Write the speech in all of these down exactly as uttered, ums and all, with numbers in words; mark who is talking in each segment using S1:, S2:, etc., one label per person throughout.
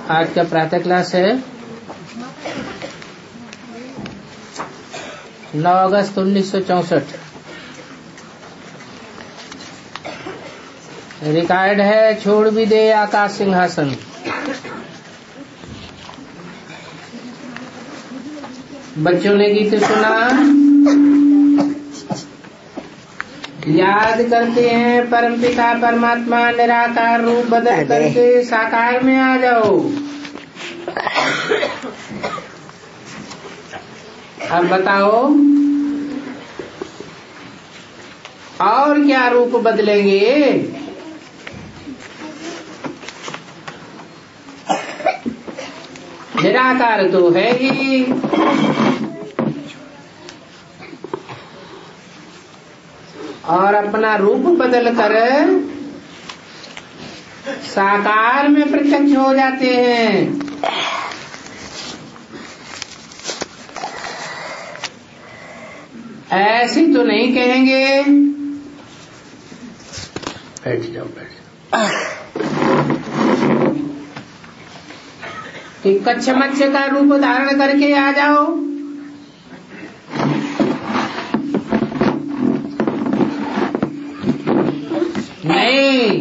S1: आज का प्रातः क्लास है नौ अगस्त उन्नीस सौ चौसठ। रिकॉर्ड है छोड़ भी दे आकाश सिंहासन। बच्चों ने गीत सुना, याद करते हैं परमपिता परमात्मा निराकार रूप बदल करके साकार में आ जाओ। अब बताओ और क्या रूप बदलेंगे? निराकार तो है ही, और अपना रूप बदल कर साकार में प्रत्यक्ष हो जाते हैं। ऐसी तो नहीं कहेंगे बैठ जाओ बैठ जाओ कि कच्छ मच्छ का रूप धारण करके आ जाओ। नहीं,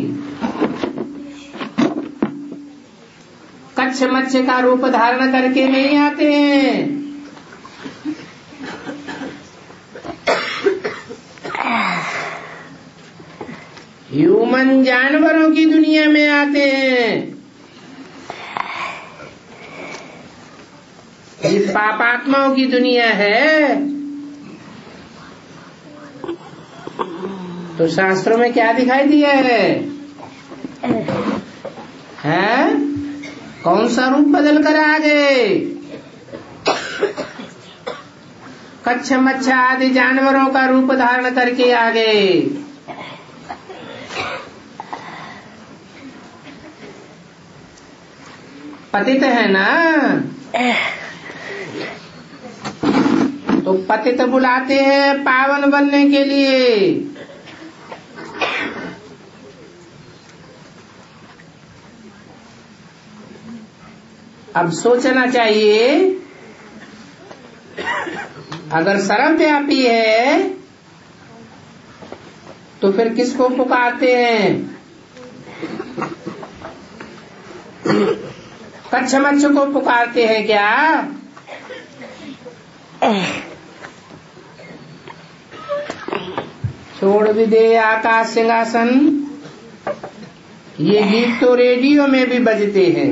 S1: कच्छ मच्छ का रूप धारण करके नहीं आते हैं। ह्यूमन जानवरों की दुनिया में आते हैं। ये पापात्माओं की दुनिया है। तो शास्त्रों में क्या दिखाई दिया है? हैं? कौन सा रूप बदल कर आ गए? कच्छ मच्छ आदि जानवरों का रूप धारण करके आ गए। पतित है ना, तो पतित बुलाते हैं पावन बनने के लिए। अब सोचना चाहिए, अगर सर्वव्यापी है तो फिर किसको पुकारते हैं? कच्छ मच्छ को पुकारते हैं क्या? छोड़ भी दे आकाश सिंहासन, ये गीत तो रेडियो में भी बजते हैं।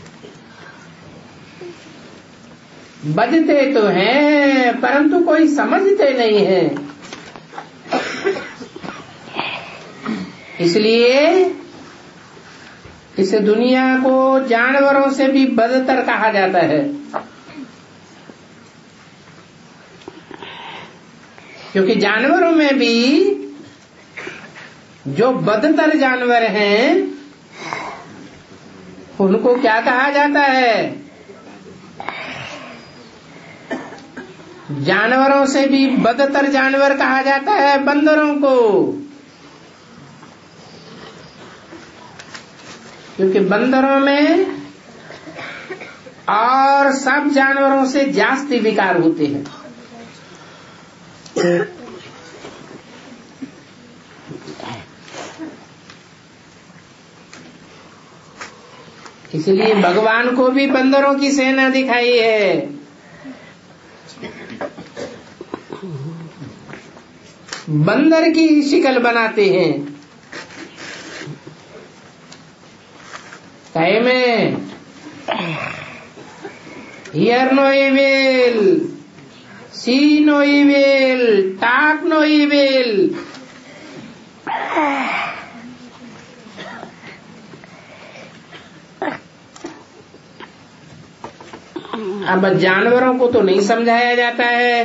S1: बजते तो हैं परंतु कोई समझते नहीं है। इसलिए इस दुनिया को जानवरों से भी बदतर कहा जाता है, क्योंकि जानवरों में भी जो बदतर जानवर हैं उनको क्या कहा जाता है? जानवरों से भी बदतर जानवर कहा जाता है बंदरों को, क्योंकि बंदरों में और सब जानवरों से जास्ती विकार होते हैं। इसलिए भगवान को भी बंदरों की सेना दिखाई है। बंदर की शिकल बनाते हैं। कहे में hear no evil, see no evil, talk no evil. अब जानवरों को तो नहीं समझाया जाता है।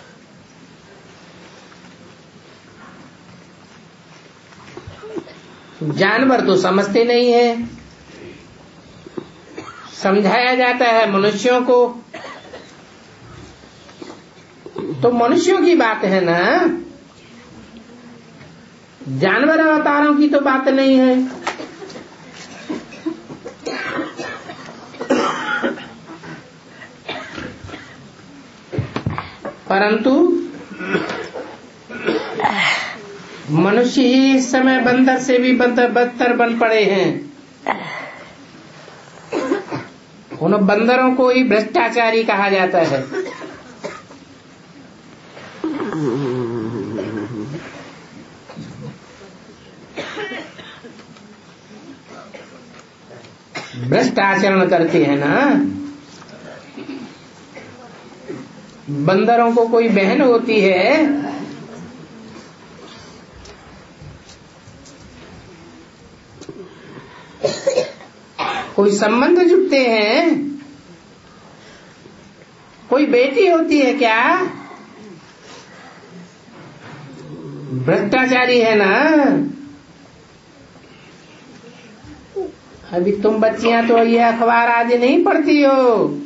S1: जानवर तो समझते नहीं है, समझाया जाता है मनुष्यों को। तो मनुष्यों की बात है ना, जानवर अवतारों की तो बात नहीं है। परंतु मनुष्य ही इस समय बंदर से भी बदतर बन पड़े हैं। उन बंदरों को ही भ्रष्टाचारी कहा जाता है। भ्रष्ट आचरण करते हैं ना। बंदरों को कोई बहन होती है, कोई संबंध जुटते हैं, कोई बेटी होती है क्या? भ्रष्टाचारी है ना। अभी तुम बच्चियां तो ये अखबार आदि नहीं पढ़ती हो,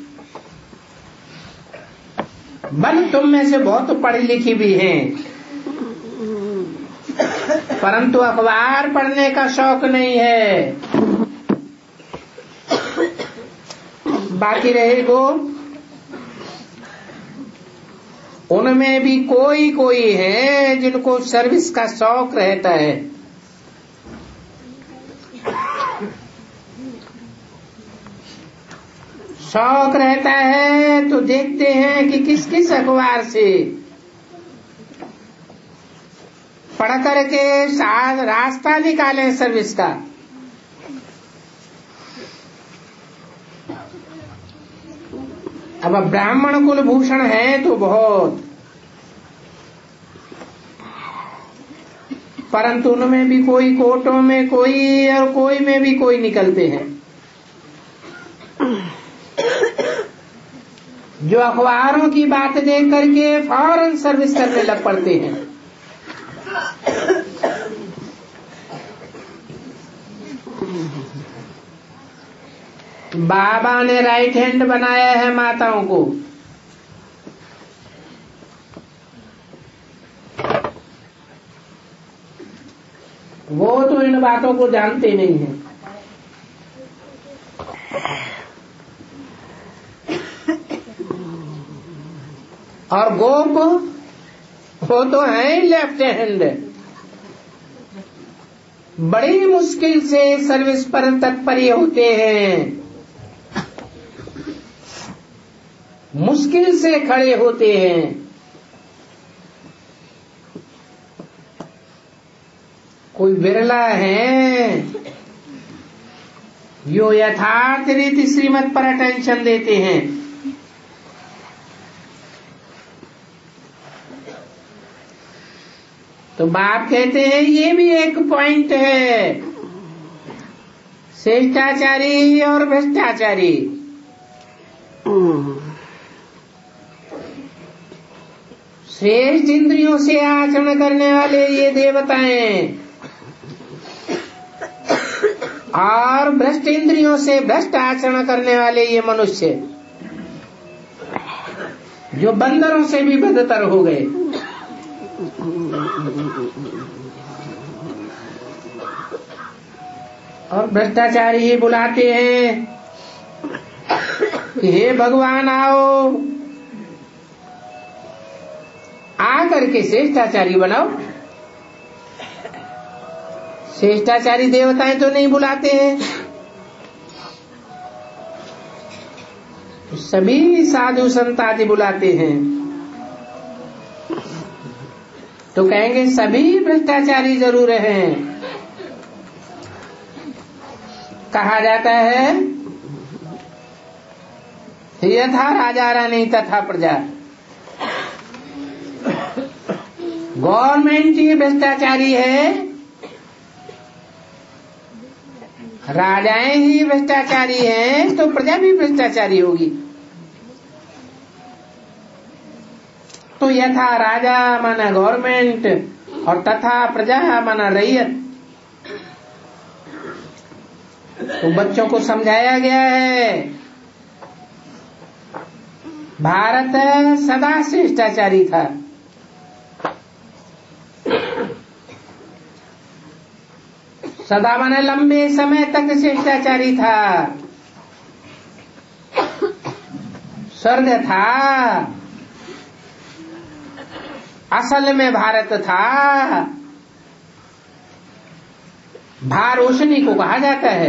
S1: बल तुम में से बहुत पढ़ी लिखी भी हैं, परंतु अखबार पढ़ने का शौक नहीं है। बाकी रहे गो, उनमें भी कोई कोई है जिनको सर्विस का शौक रहता है। शौक रहता है तो देखते हैं कि किस किस अखबार से पढ़ करके साथ रास्ता निकालें सर्विस का। अब ब्राह्मण कुलभूषण है तो बहुत, परंतु उनमें भी कोई कोटों में कोई और कोई में भी कोई निकलते हैं जो अखबारों की बात देख करके फौरन सर्विस करने लग पड़ते हैं। बाबा ने राइट हैंड बनाया है माताओं को, वो तो इन बातों को जानते नहीं हैं। और गोप वो तो है लेफ्ट हैंड, बड़ी मुश्किल से सर्विस पर तत्पर होते हैं, मुश्किल से खड़े होते हैं। कोई बिरला है जो यथार्थ रीति श्रीमत पर अटेंशन देते हैं। तो बाप कहते हैं ये भी एक पॉइंट है, श्रेष्ठाचारी और भ्रष्टाचारी। श्रेष्ठ इंद्रियों से आचरण करने वाले ये देवताएं और भ्रष्ट इंद्रियों से भ्रष्ट आचरण करने वाले ये मनुष्य, जो बंदरों से भी बदतर हो गए। और भ्रष्टाचारी ही बुलाते हैं कि हे भगवान आओ, आ करके श्रेष्ठाचारी बनाओ। श्रेष्ठाचारी देवताएं तो नहीं बुलाते हैं, सभी साधु संत आदि बुलाते हैं। तो कहेंगे सभी भ्रष्टाचारी जरूर हैं। कहा जाता है यथा राजा रानी तथा प्रजा। गवर्नमेंट ही भ्रष्टाचारी है, राजाएं ही भ्रष्टाचारी हैं, तो प्रजा भी भ्रष्टाचारी होगी। तो यथा राजा माना गवर्नमेंट और तथा प्रजा माना रैयत। तो बच्चों को समझाया गया है भारत सदा श्रेष्ठाचारी था। सदा माने लंबे समय तक श्रेष्ठाचारी था। स्वर्ग था, असल में भारत था, भार रोशनी को कहा जाता है।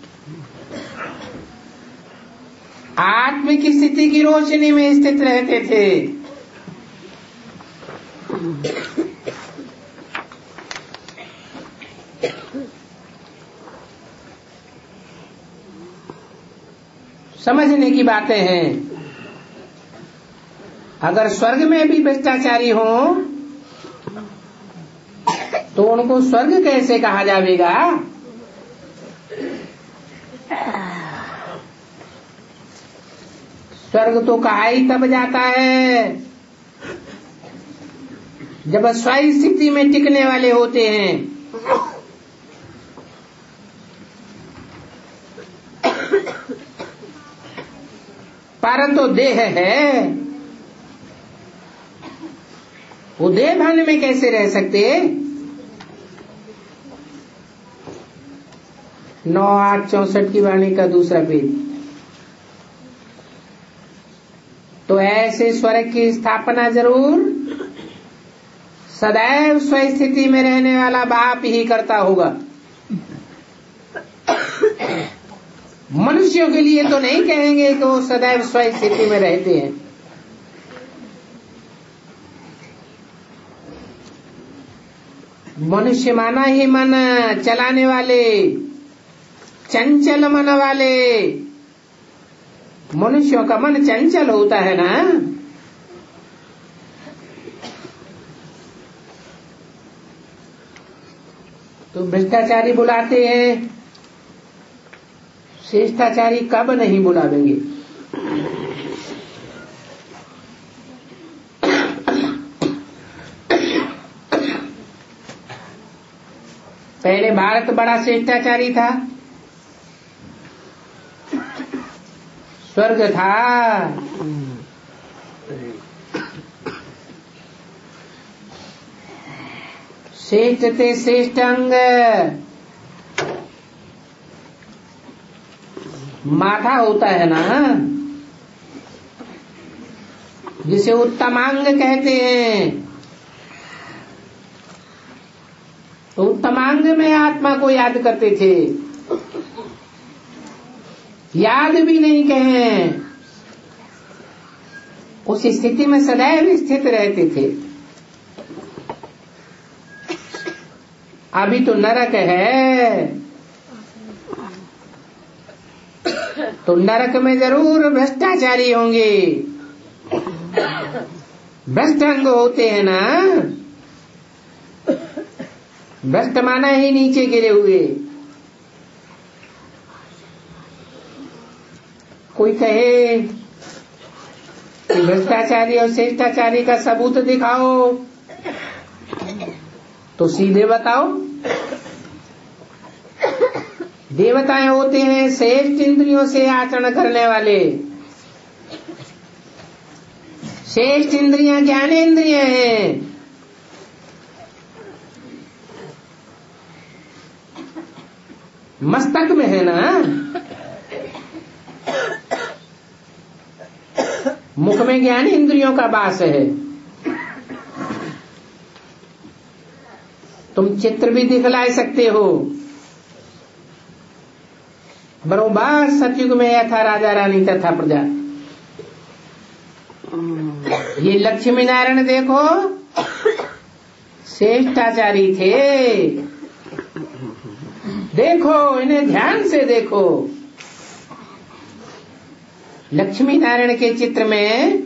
S1: आत्म की स्थिति की रोशनी में स्थित रहते थे। समझने की बातें हैं। अगर स्वर्ग में भी भ्रष्टाचारी हो तो उनको स्वर्ग कैसे कहा जाएगा? स्वर्ग तो कहा ही तब जाता है जब स्वायी स्थिति में टिकने वाले होते हैं। पर तो देह है, वो देह भान में कैसे रह सकते? नौ आठ चौसठ की वाणी का दूसरा पेज। तो ऐसे स्वर्ग की स्थापना जरूर सदैव स्वस्थिति में रहने वाला बाप ही करता होगा। मनुष्यों के लिए तो नहीं कहेंगे कि वो सदैव स्वस्थिति में रहते हैं। मनुष्य माना ही मन चलाने वाले, चंचल मन वाले। मनुष्यों का मन चंचल होता है ना। तो भ्रष्टाचारी बुलाते हैं, श्रेष्ठाचारी कब नहीं बुलावेंगे? पहले भारत बड़ा श्रेष्ठाचारी था, स्वर्ग था। श्रेष्ठ थे श्रेष्ठ अंग, माथा होता है ना जिसे उत्तमांग कहते हैं। तो उत्तमांग में आत्मा को याद करते थे। याद भी नहीं कहें, उस स्थिति में सदैव स्थित रहते थे। अभी तो नरक है, तो नरक में जरूर भ्रष्टाचारी होंगे। भ्रष्ट अंग होते हैं ना, भ्रष्ट माना ही नीचे गिरे हुए। कोई कहे कि भ्रष्टाचारी और श्रेष्ठाचारी का सबूत दिखाओ, तो सीधे बताओ। देवताएं होते हैं श्रेष्ठ इंद्रियों से आचरण करने वाले। श्रेष्ठ इंद्रियां ज्ञानेंद्रियां हैं। मस्तक में है ना, मुख में ज्ञान इंद्रियों का वास है। तुम चित्र भी दिखला सकते हो। बरोबर सतयुग में यह था राजा रानी तथा प्रजा। ये लक्ष्मी नारायण देखो श्रेष्ठाचारी थे। देखो इन्हें ध्यान से देखो। लक्ष्मी नारायण के चित्र में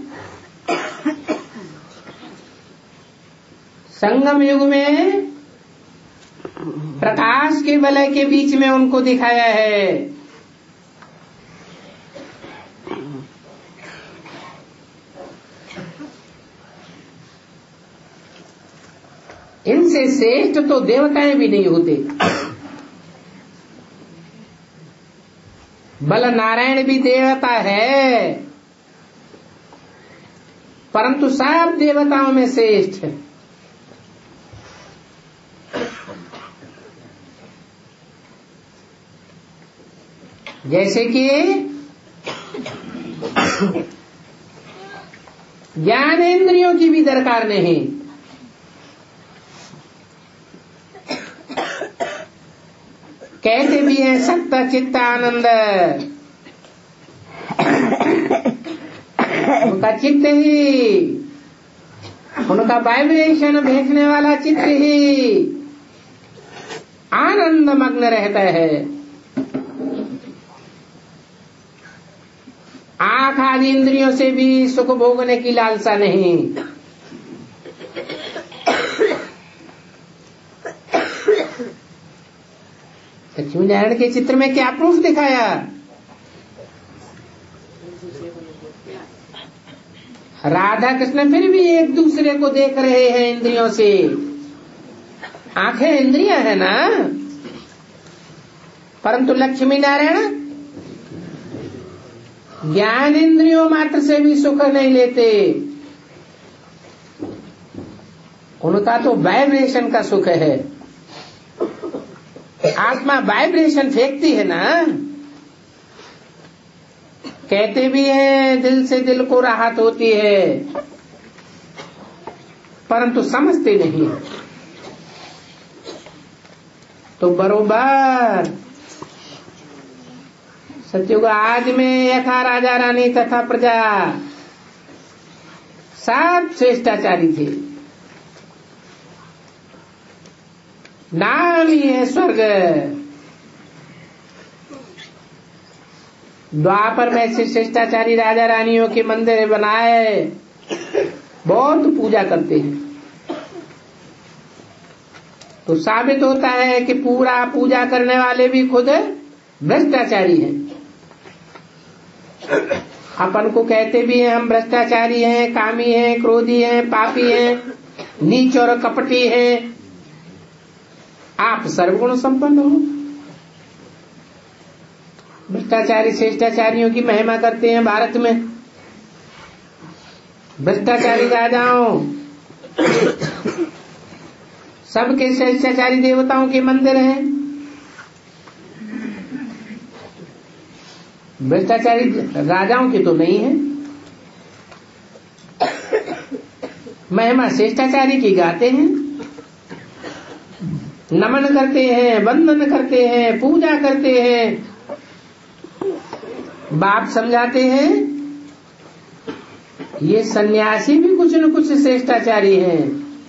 S1: संगम युग में प्रकाश के वलय के बीच में उनको दिखाया है। इनसे श्रेष्ठ तो देवताएं भी नहीं होते। बल नारायण भी देवता है, परंतु सब देवताओं में श्रेष्ठ है। जैसे कि ज्ञानेंद्रियों की भी दरकार नहीं, कहते भी हैं सत्ता चित्त आनंद। उनका चित्त ही, उनका वाइब्रेशन भेजने वाला चित्त ही आनंद मग्न रहता है। आंख आदि इंद्रियों से भी सुख भोगने की लालसा नहीं। लक्ष्मी नारायण के चित्र में क्या प्रूफ दिखाया? राधा कृष्ण फिर भी एक दूसरे को देख रहे हैं इंद्रियों से। आंखें इंद्रियां है ना, परंतु लक्ष्मी नारायण ज्ञान इंद्रियों मात्र से भी सुख नहीं लेते। उनका तो वाइब्रेशन का सुख है। आत्मा वाइब्रेशन फेंकती है ना। कहते भी हैं दिल से दिल को राहत होती है, परंतु समझते नहीं। तो बरोबर सत्युग आज में यथा राजा रानी तथा प्रजा सब श्रेष्ठाचारी थे। नाम ही है स्वर्ग। द्वापर में से श्रेष्ठाचारी राजा रानियों के मंदिर बनाए, बहुत पूजा करते हैं। तो साबित होता है कि पूरा पूजा करने वाले भी खुद भ्रष्टाचारी हैं। अपन को कहते भी हैं हम भ्रष्टाचारी हैं, कामी हैं, क्रोधी हैं, पापी हैं, नीच और कपटी हैं। आप सर्वगुण संपन्न हो। भ्रष्टाचारी श्रेष्ठाचारियों की महिमा करते हैं भारत में। भ्रष्टाचारी राजाओं, सबके श्रेष्ठाचारी देवताओं के मंदिर हैं। भ्रष्टाचारी राजाओं की तो नहीं है। महिमा श्रेष्ठाचारी की गाते हैं, नमन करते हैं, वंदन करते हैं, पूजा करते हैं। बाप समझाते हैं ये सन्यासी भी कुछ न कुछ श्रेष्ठाचारी हैं।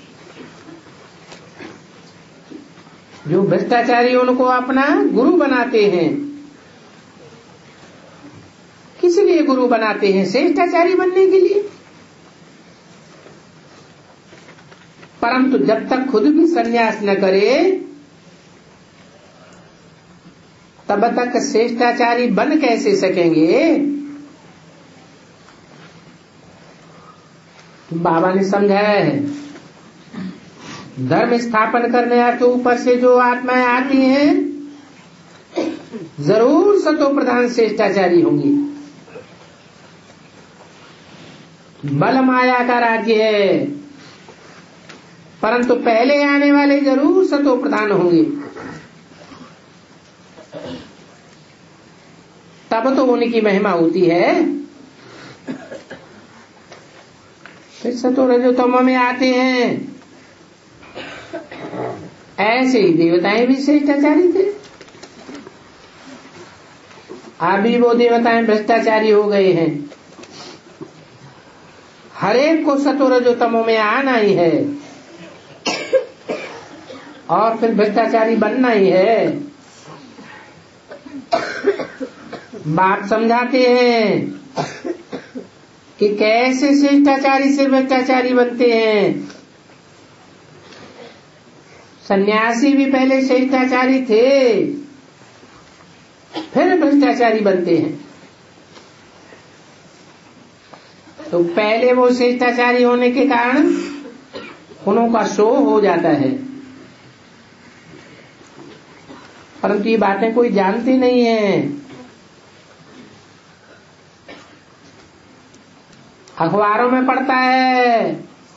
S1: जो भ्रष्टाचारी उनको अपना गुरु बनाते हैं। किस लिए गुरु बनाते हैं? श्रेष्ठाचारी बनने के लिए। परंतु जब तक खुद भी संन्यास न करे तब तक श्रेष्ठाचारी बन कैसे सकेंगे? बाबा ने समझाया है, धर्म स्थापन करने के ऊपर से जो आत्माएं आती हैं जरूर सतो प्रधान श्रेष्ठाचारी होंगी। बल माया का राज्य है, परंतु पहले आने वाले जरूर सतो प्रधान होंगे। तब तो उनकी महिमा होती है। फिर सतो रजोतम में आते हैं। ऐसे ही देवताएं भी श्रेष्ठाचारी थे। अभी वो देवताएं भ्रष्टाचारी हो गए हैं। हरेक को सतो रजोतमों में आना ही है और फिर भ्रष्टाचारी बनना ही है। बात समझाते हैं कि कैसे श्रेष्ठाचारी से भ्रष्टाचारी बनते हैं। सन्यासी भी पहले श्रेष्ठाचारी थे, फिर भ्रष्टाचारी बनते हैं। तो पहले वो श्रेष्ठाचारी होने के कारण उन्हों का शो हो जाता है, परंतु ये बातें कोई जानती नहीं है। अखबारों में पढ़ता है,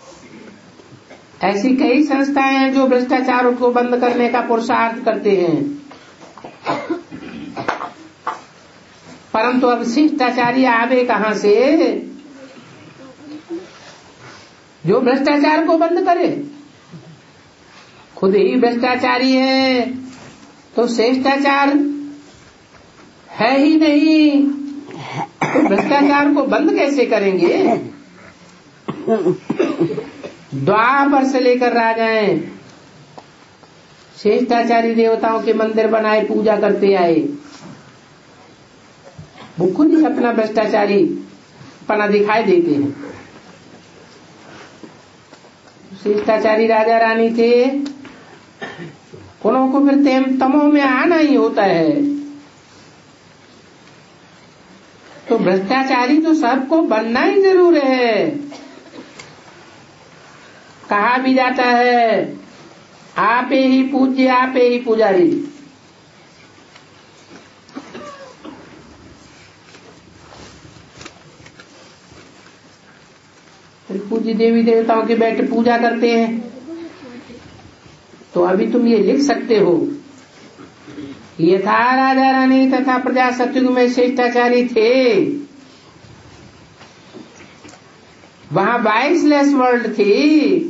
S1: ऐसी कई संस्थाएं हैं जो भ्रष्टाचार को बंद करने का पुरुषार्थ करते हैं, परंतु अब शिष्टाचारी आवे कहां से जो भ्रष्टाचार को बंद करे? खुद ही भ्रष्टाचारी है, तो शिष्टाचार है ही नहीं, तो भ्रष्टाचार को बंद कैसे करेंगे? द्वापर से लेकर राजाएं शिष्टाचारी देवताओं के मंदिर बनाए, पूजा करते आए। वो खुद ही अपना भ्रष्टाचारी पना दिखाई देते हैं। शिष्टाचारी राजा रानी थे, उन्हों को फिर तेम तमों में आना ही होता है। तो भ्रष्टाचारी तो सबको बनना ही जरूर है। कहा भी जाता है, आपे ही पूज्य आपे ही पुजारी। फिर पूज्य देवी देवताओं के बैठे पूजा करते हैं। तो अभी तुम ये लिख सकते हो, यथा राजा रानी तथा प्रजा सतयुग में शिष्टाचारी थे, वहां वाइसलेस वर्ल्ड थी,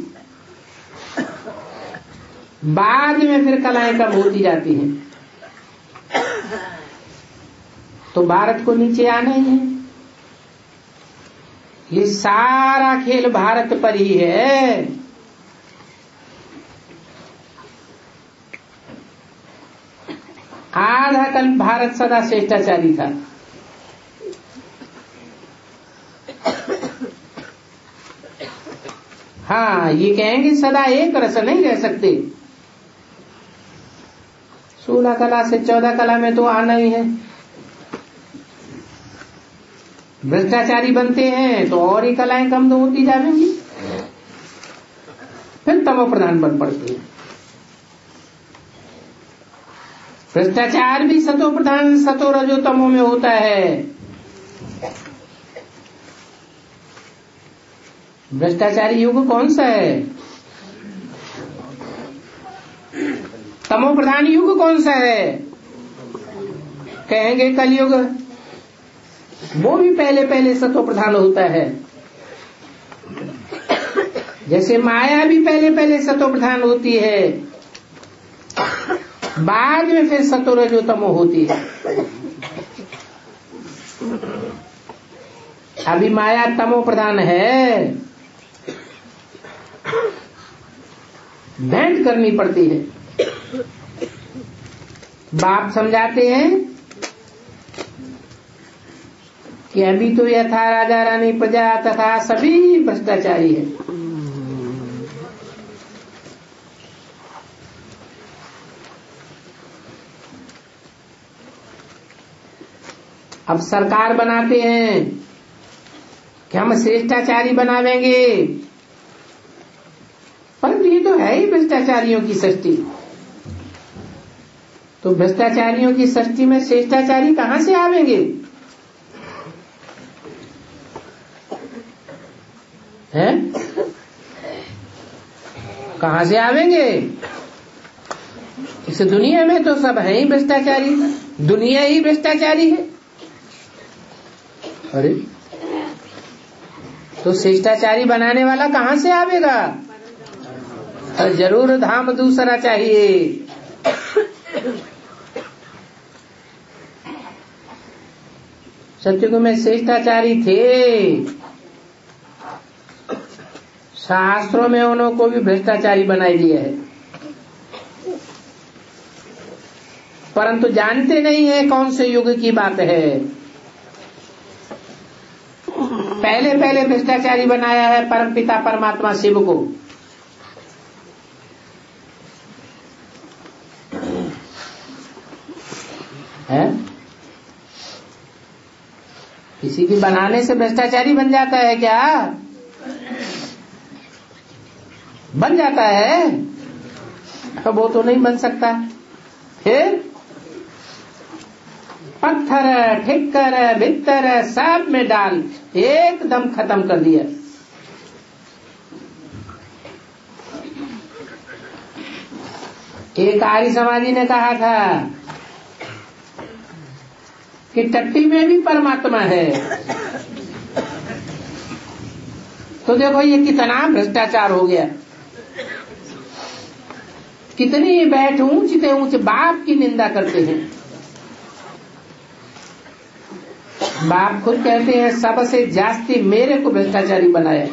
S1: बाद में फिर कलाएं कम होती जाती हैं। तो भारत को नीचे आना ही है। ये सारा खेल भारत पर ही है। आधा कल भारत सदा शिष्टाचारी था। हाँ, ये कहेंगे सदा एक रस नहीं रह सकते। सोलह कला से चौदह कला में तो आना ही है। भ्रष्टाचारी बनते हैं तो और ही कलाएं कम तो होती जाएंगी, फिर तमो प्रधान बन पड़ते हैं। भ्रष्टाचार भी सतो प्रधान सतो रजो तमो में होता है। भ्रष्टाचारी युग कौन सा है? तमो प्रधान युग कौन सा है? कहेंगे कलयुग। वो भी पहले पहले सतो प्रधान होता है। जैसे माया भी पहले पहले सतो प्रधान होती है, बाद में फिर सतो रजो तमो होती है। अभी माया तमो प्रधान है, भेंट करनी पड़ती है। बाप समझाते हैं कि अभी तो यथा राजा रानी प्रजा तथा सभी भ्रष्टाचारी है। अब सरकार बनाते हैं कि हम शिष्टाचारी बनावेंगे, परंतु ये तो है ही भ्रष्टाचारियों की सृष्टि। तो भ्रष्टाचारियों की सृष्टि में शिष्टाचारी कहां से आवेंगे? हैं? कहां से आवेंगे? इस दुनिया में तो सब है ही भ्रष्टाचारी, दुनिया ही भ्रष्टाचारी है। अरे तो शिष्टाचारी बनाने वाला कहां से आवेगा? अरे जरूर धाम दूसरा चाहिए। सतयुग में शिष्टाचारी थे, शास्त्रों में उन्हों को भी भ्रष्टाचारी बनाई दिया है, परंतु जानते नहीं है कौन से युग की बात है। पहले पहले भ्रष्टाचारी बनाया है परमपिता परमात्मा शिव को। है? किसी भी बनाने से भ्रष्टाचारी बन जाता है क्या? बन जाता है? तो वो तो नहीं बन सकता। फिर पत्थर ठिक्कर भित्तर सब में डाल एकदम खत्म कर दिया। एक आर्य समाजी ने कहा था कि टट्टी में भी परमात्मा है। तो देखो ये कितना भ्रष्टाचार हो गया। कितनी बैठ ऊंचे ऊंचे बाप की निंदा करते हैं। बाप खुद कहते हैं सबसे जास्ती मेरे को भ्रष्टाचारी बनाया।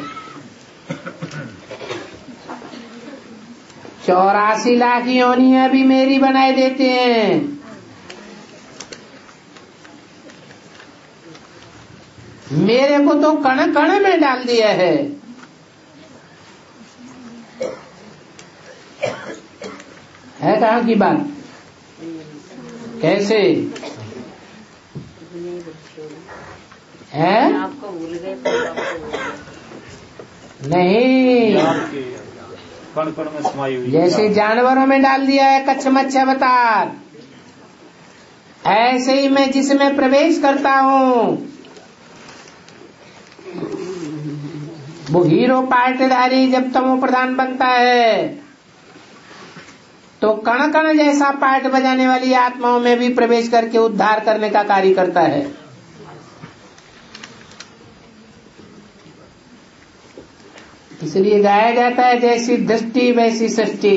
S1: चौरासी लाख योनियां भी मेरी बनाए देते हैं। मेरे को तो कण कण में डाल दिया है। है कहाँ की बात? कैसे है? नहीं,
S2: कण कण में समाई हुई,
S1: जैसे जानवरों में डाल दिया है कच्छ मच्छ अवतार, ऐसे ही मैं जिसमें प्रवेश करता हूँ वो हीरो पार्टधारी जब तमो प्रधान बनता है तो कण कण जैसा पार्ट बजाने वाली आत्माओं में भी प्रवेश करके उद्धार करने का कार्य करता है। इसलिए गाया जाता है जैसी दृष्टि वैसी सृष्टि।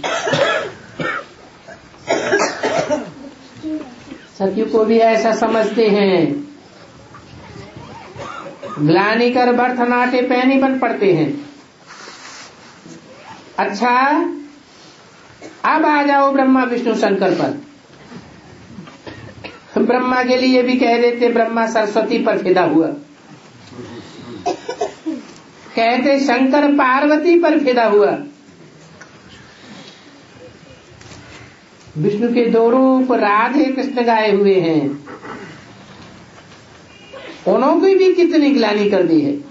S1: सत्य को भी ऐसा समझते हैं, ग्लानि कर बर्थ नाटे पैनी बन पड़ते हैं। अच्छा, अब आ जाओ ब्रह्मा विष्णु शंकर पर। ब्रह्मा के लिए भी कह देते ब्रह्मा सरस्वती पर फिदा हुआ, कहते शंकर पार्वती पर फिदा हुआ। विष्णु के दो रूप राधे कृष्ण गाए हुए हैं, उन्होंने भी कितनी ग्लानि कर दी है।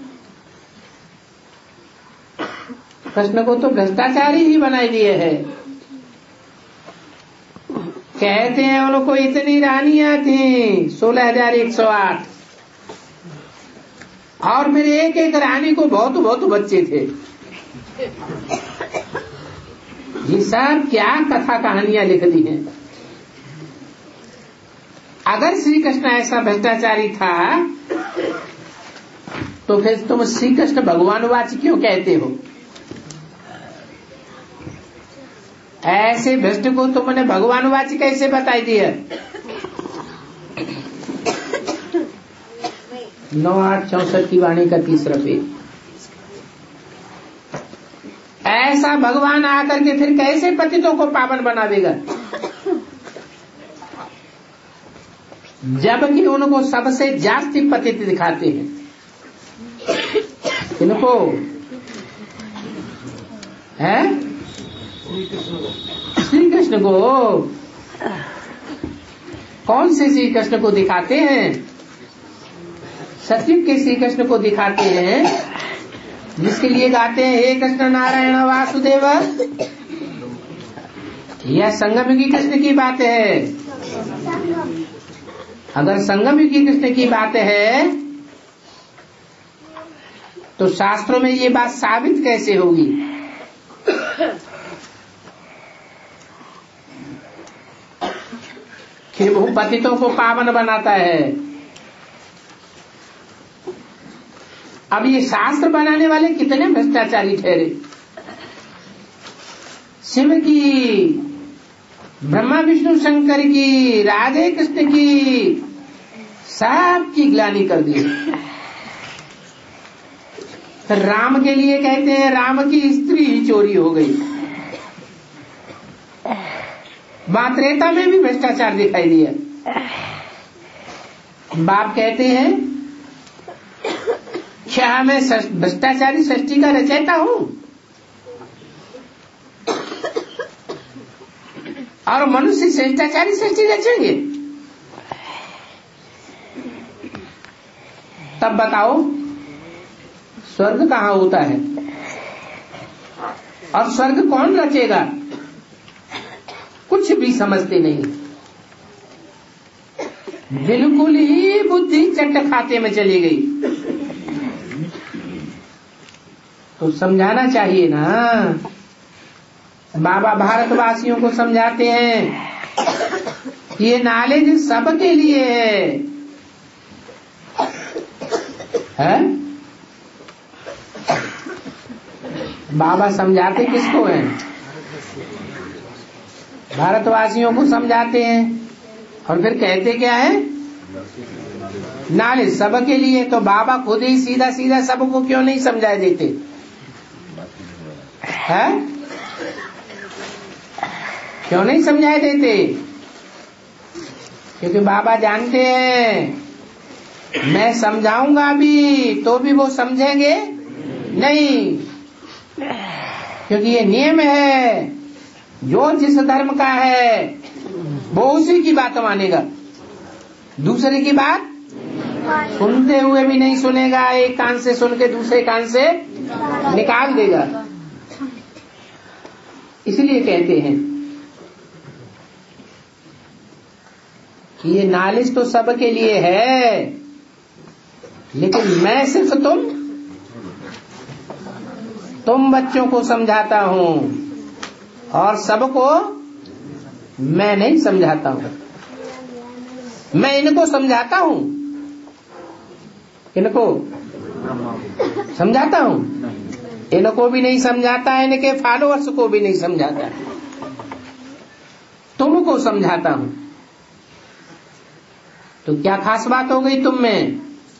S1: कृष्ण को तो भ्रष्टाचारी ही बनाई दिए है। कहते हैं उनको इतनी रानियां थी सोलह हजार एक सौ आठ, और मेरे एक एक रानी को बहुत बहुत बच्चे थे। ये सब क्या कथा कहानियां लिख दी हैं। अगर श्री कृष्ण ऐसा भ्रष्टाचारी था तो फिर तुम श्री कृष्ण भगवानवाची क्यों कहते हो? ऐसे भ्रष्ट को तुमने भगवानवाची कैसे बताई दिया? नौ आठ चौसठ की वाणी का तीसरा पेज। ऐसा भगवान आकर के फिर कैसे पतितों को पावन बनावेगा, जबकि उनको सबसे जास्ती पतित दिखाते हैं। इनको है श्री कृष्ण को। कौन से श्री कृष्ण को दिखाते हैं? सत्युग के श्री कृष्ण को दिखाते हैं, जिसके लिए गाते हैं हे कृष्ण नारायण वासुदेव। यह संगम युगी कृष्ण की बात है। अगर संगम युगी कृष्ण की बात है तो शास्त्रों में ये बात साबित कैसे होगी? कि वो पतितों को पावन बनाता है। अब ये शास्त्र बनाने वाले कितने भ्रष्टाचारी ठहरे। शिव की, ब्रह्मा विष्णु शंकर की, राधे कृष्ण की, सब की ग्लानि कर दी। राम के लिए कहते हैं राम की स्त्री ही चोरी हो गई। वहां त्रेता में भी भ्रष्टाचार दिखाई दिया। बाप कहते हैं क्या मैं भ्रष्टाचारी सृष्टि का रचयिता हूं? और मनुष्य श्रेष्ठाचारी सृष्टि रचेंगे? तब बताओ स्वर्ग कहाँ होता है और स्वर्ग कौन रचेगा? कुछ भी समझते नहीं, बिल्कुल ही बुद्धि चट खाते में चली गई। तो समझाना चाहिए ना। बाबा भारतवासियों को समझाते हैं ये नॉलेज सबके लिए है, है? बाबा समझाते किसको हैं? भारतवासियों को समझाते हैं और फिर कहते क्या है, नाले सबके लिए। तो बाबा खुद ही सीधा सीधा सबको क्यों नहीं समझा देते है? क्यों नहीं समझाए देते? क्योंकि बाबा जानते हैं मैं समझाऊंगा भी तो भी वो समझेंगे नहीं, क्योंकि ये नियम है, जो जिस धर्म का है वो उसी की बात मानेगा, दूसरे की बात सुनते हुए भी नहीं सुनेगा, एक कान से सुन के दूसरे कान से निकाल देगा। इसलिए कहते हैं कि ये नॉलेज तो सबके लिए है, लेकिन मैं सिर्फ तुम तुम बच्चों को समझाता हूं और सबको मैं नहीं समझाता हूं। मैं इनको समझाता हूं, इनको समझाता हूं, इनको भी नहीं समझाता, इनके फॉलोअर्स को भी नहीं समझाता, तुमको समझाता हूं। तो क्या खास बात हो गई तुम में?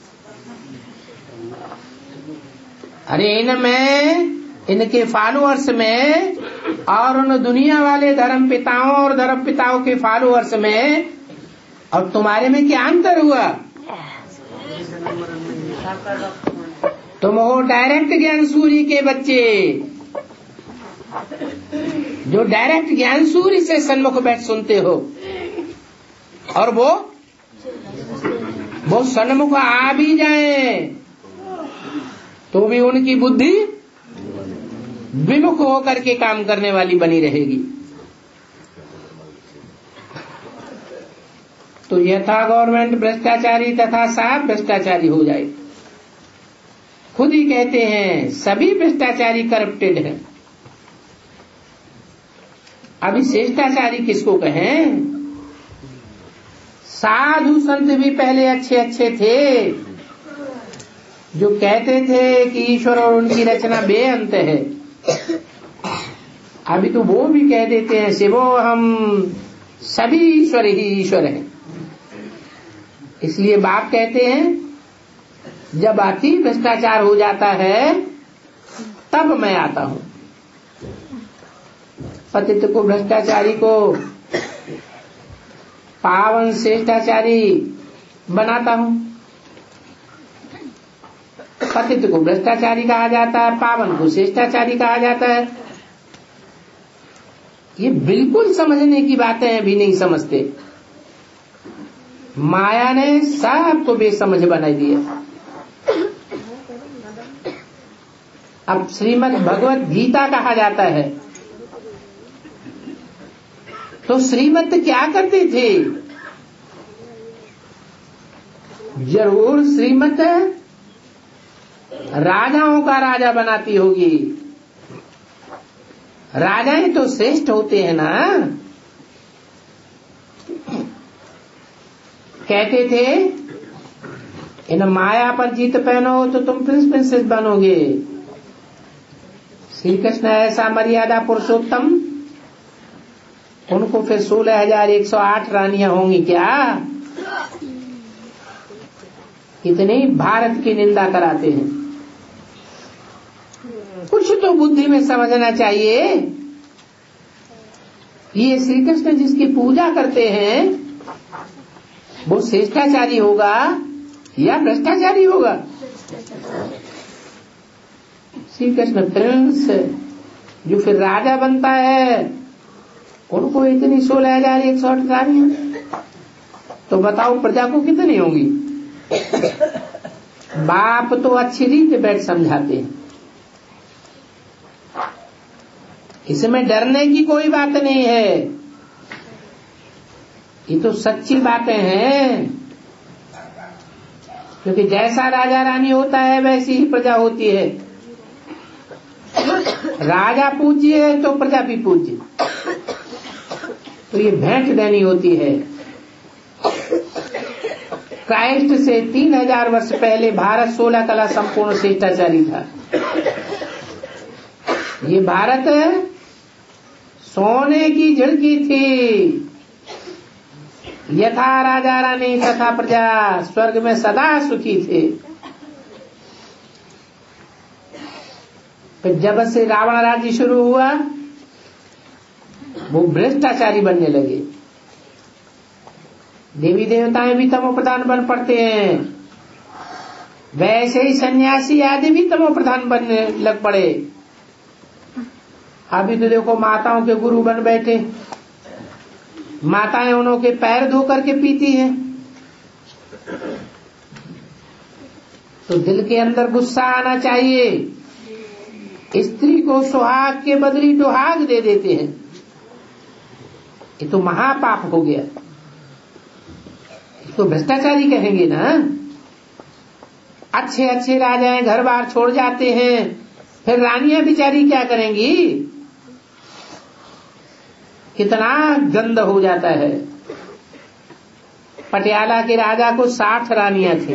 S1: अरे इनमें, इनके फॉलोअर्स में और उन दुनिया वाले धर्म पिताओं और धर्म पिताओं के फॉलोअर्स में और तुम्हारे में क्या अंतर हुआ? तुम हो डायरेक्ट ज्ञान सूर्य के बच्चे, जो डायरेक्ट ज्ञान सूर्य से सन्मुख बैठ सुनते हो, और वो वो सन्मुख आ भी जाए तो भी उनकी बुद्धि विमुख होकर के काम करने वाली बनी रहेगी। तो यथा गवर्नमेंट भ्रष्टाचारी तथा साफ भ्रष्टाचारी हो जाए। खुद ही कहते हैं सभी भ्रष्टाचारी करप्टेड हैं। अभी श्रेष्ठाचारी किसको कहें? साधु संत भी पहले अच्छे अच्छे थे, जो कहते थे कि ईश्वर और उनकी रचना बेअंत है। अभी तो वो भी कह देते हैं शिवो हम सभी ईश्वर ही ईश्वर हैं। इसलिए बाप कहते हैं जब अति भ्रष्टाचार हो जाता है तब मैं आता हूं, पतित को भ्रष्टाचारी को पावन श्रेष्ठाचारी बनाता हूं। पतित को भ्रष्टाचारी कहा जाता है, पावन को श्रेष्ठाचारी कहा जाता है। ये बिल्कुल समझने की बातें भी नहीं समझते। माया ने सबको बेसमझ बना दिया। अब श्रीमद् भगवत गीता कहा जाता है, तो श्रीमत क्या करते थे? जरूर श्रीमत राजाओं का राजा बनाती होगी। राजाएं तो श्रेष्ठ होते हैं ना। कहते थे इन माया पर जीत पहनो तो तुम प्रिंस प्रिंसेस बनोगे। श्री कृष्ण ऐसा मर्यादा पुरुषोत्तम, उनको फिर सोलह हजार एक सौ आठ रानियां होंगी क्या? कितनी भारत की निंदा कराते हैं। कुछ तो बुद्धि में समझना चाहिए। ये श्री कृष्ण जिसकी पूजा करते हैं वो श्रेष्ठाचारी होगा या भ्रष्टाचारी होगा? श्री कृष्ण प्रिंस जो फिर राजा बनता है, उनको इतनी सोलह हजार एक सौ आठ रानियां, तो बताओ प्रजा को कितनी होंगी? बाप तो अच्छी रीत बैठ समझाते हैं। इसमें डरने की कोई बात नहीं है, ये तो सच्ची बातें हैं। क्योंकि जैसा राजा रानी होता है वैसी ही प्रजा होती है। राजा पूज्य है तो प्रजा भी पूज्य, तो ये भेंट देनी होती है। क्राइस्ट से तीन हजार वर्ष पहले भारत सोलह कला संपूर्ण श्रेष्ठाचारी था। ये भारत सोने की झिड़की थी। यथा राजा रानी तथा प्रजा स्वर्ग में सदा सुखी थे। फिर जब से रावण राज्य शुरू हुआ वो भ्रष्टाचारी बनने लगे। देवी देवताएं भी तमो प्रधान बन पड़ते हैं, वैसे ही सन्यासी आदि भी तमो प्रधान बनने लग पड़े। अभी तो देखो माताओं के गुरु बन बैठे, माताएं उन्हों के पैर धो करके पीती हैं। तो दिल के अंदर गुस्सा आना चाहिए। स्त्री को सुहाग के बदली दुहाग दे देते हैं, ये तो महापाप हो गया, तो भ्रष्टाचारी कहेंगे ना। अच्छे अच्छे राजाएं घर बार छोड़ जाते हैं, फिर रानियां बिचारी क्या करेंगी? कितना गंद हो जाता है। पटियाला के राजा को साठ रानियां थी।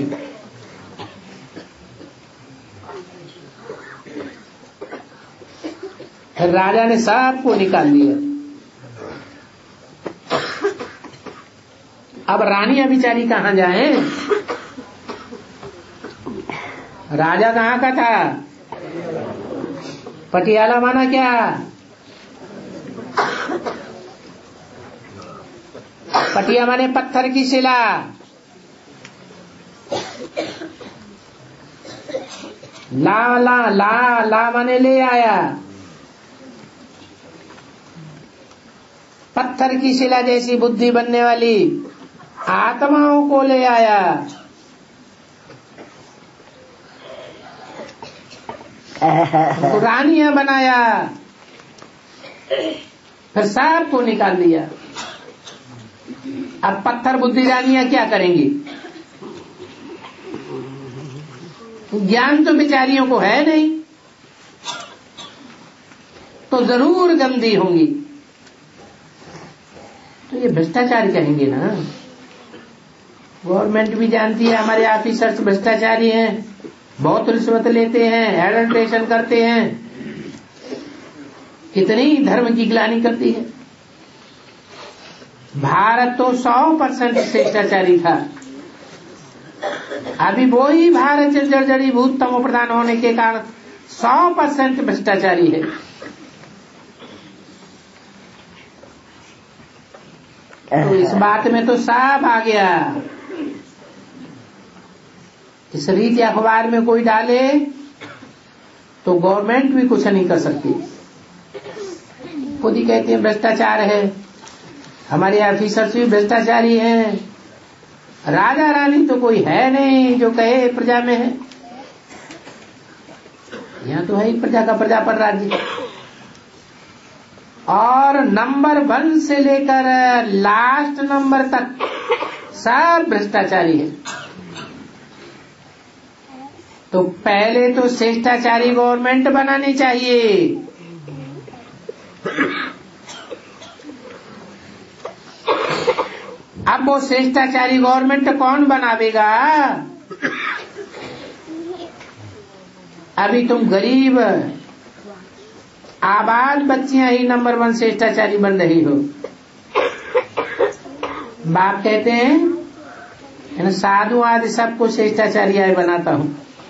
S1: फिर राजा ने सबको निकाल दिया। अब रानियां बिचारी कहाँ जाएं? राजा कहाँ का था? पटियाला माना क्या? पटिया माने पत्थर की शिला। ला ला ला ला माने ले आया। पत्थर की शिला जैसी बुद्धि बनने वाली आत्माओं को ले आया। तो रानियां बनाया, फिर सबको निकाल दिया। अब पत्थर बुद्धि रानियां क्या करेंगी? ज्ञान तो बेचारियों को है नहीं, तो जरूर गंदी होंगी। तो ये भ्रष्टाचारी कहेंगे ना। गवर्नमेंट भी जानती है हमारे ऑफिसर्स भ्रष्टाचारी हैं, बहुत रिश्वत लेते हैं, एडल्ट्रेशन करते हैं, कितनी धर्म की ग्लानि करती है। भारत तो सौ परसेंट भ्रष्टाचारी था, अभी वो ही भारत जर्जरी भूत तमो प्रधान होने के कारण सौ परसेंट भ्रष्टाचारी है। तो इस बात में तो सब आ गया। इस रीति अखबार में कोई डाले तो गवर्नमेंट भी कुछ नहीं कर सकती। खुद ही कहते हैं भ्रष्टाचार है, हमारे ऑफिसर्स भी भ्रष्टाचारी हैं। राजा रानी तो कोई है नहीं जो कहे प्रजा में है। यहाँ तो है ही प्रजा का प्रजा पर राज्य। और नंबर वन से लेकर लास्ट नंबर तक सब भ्रष्टाचारी है। तो पहले तो शिष्टाचारी गवर्नमेंट बनानी चाहिए। अब वो शिष्टाचारी गवर्नमेंट कौन बनावेगा? अभी तुम गरीब आबाद बच्चियां ही नंबर वन शिष्टाचारी बन रही हो। बाप कहते हैं साधु आदि सबको शिष्टाचारी आय बनाता हूं।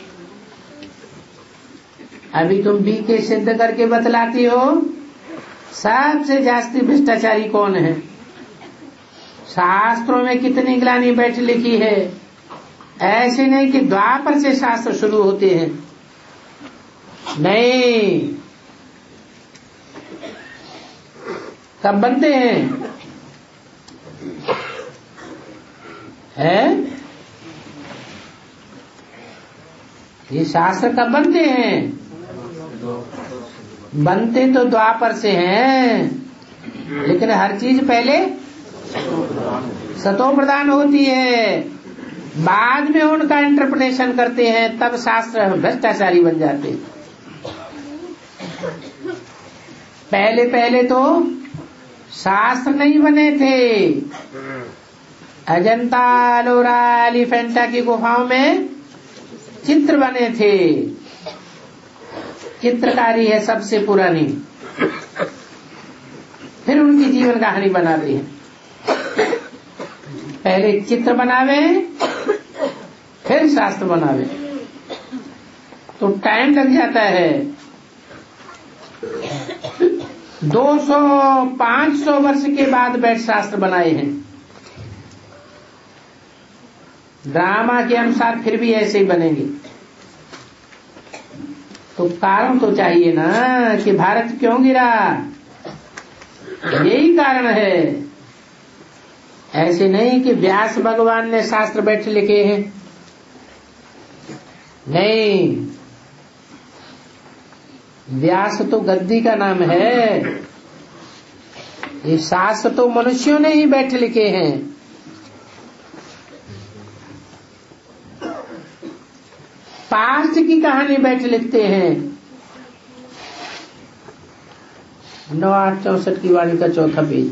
S1: अभी तुम बी के सिद्ध करके बतलाती हो सबसे जास्ती भ्रष्टाचारी कौन है। शास्त्रों में कितनी ग्लानि बैठ लिखी है। ऐसे नहीं कि द्वापर से शास्त्र शुरू होते हैं, नहीं, कब बनते हैं? है ये शास्त्र कब बनते हैं? बनते तो द्वापर से हैं, लेकिन हर चीज पहले सतो प्रधान होती है, बाद में उनका इंटरप्रिटेशन करते हैं, तब शास्त्र भ्रष्टाचारी बन जाते। पहले पहले तो शास्त्र नहीं बने थे। अजंता एलोरा एलिफेंटा की गुफाओं में चित्र बने थे। चित्रकारी है सबसे पुरानी। फिर उनकी जीवन कहानी बनाते हैं। पहले चित्र बनावे, फिर शास्त्र बनावे, तो टाइम लग जाता है। दो सौ पांच सौ वर्ष के बाद बैठ शास्त्र बनाए हैं। ड्रामा के अनुसार फिर भी ऐसे ही बनेंगे। तो कारण तो चाहिए ना कि भारत क्यों गिरा, यही कारण है। ऐसे नहीं कि व्यास भगवान ने शास्त्र बैठ लिखे हैं, नहीं, व्यास तो गद्दी का नाम है, ये शास्त्र तो मनुष्यों ने ही बैठ लिखे हैं। पास्ट की कहानी बैठ लिखते हैं। नौ आठ चौसठ की वाणी का चौथा पेज।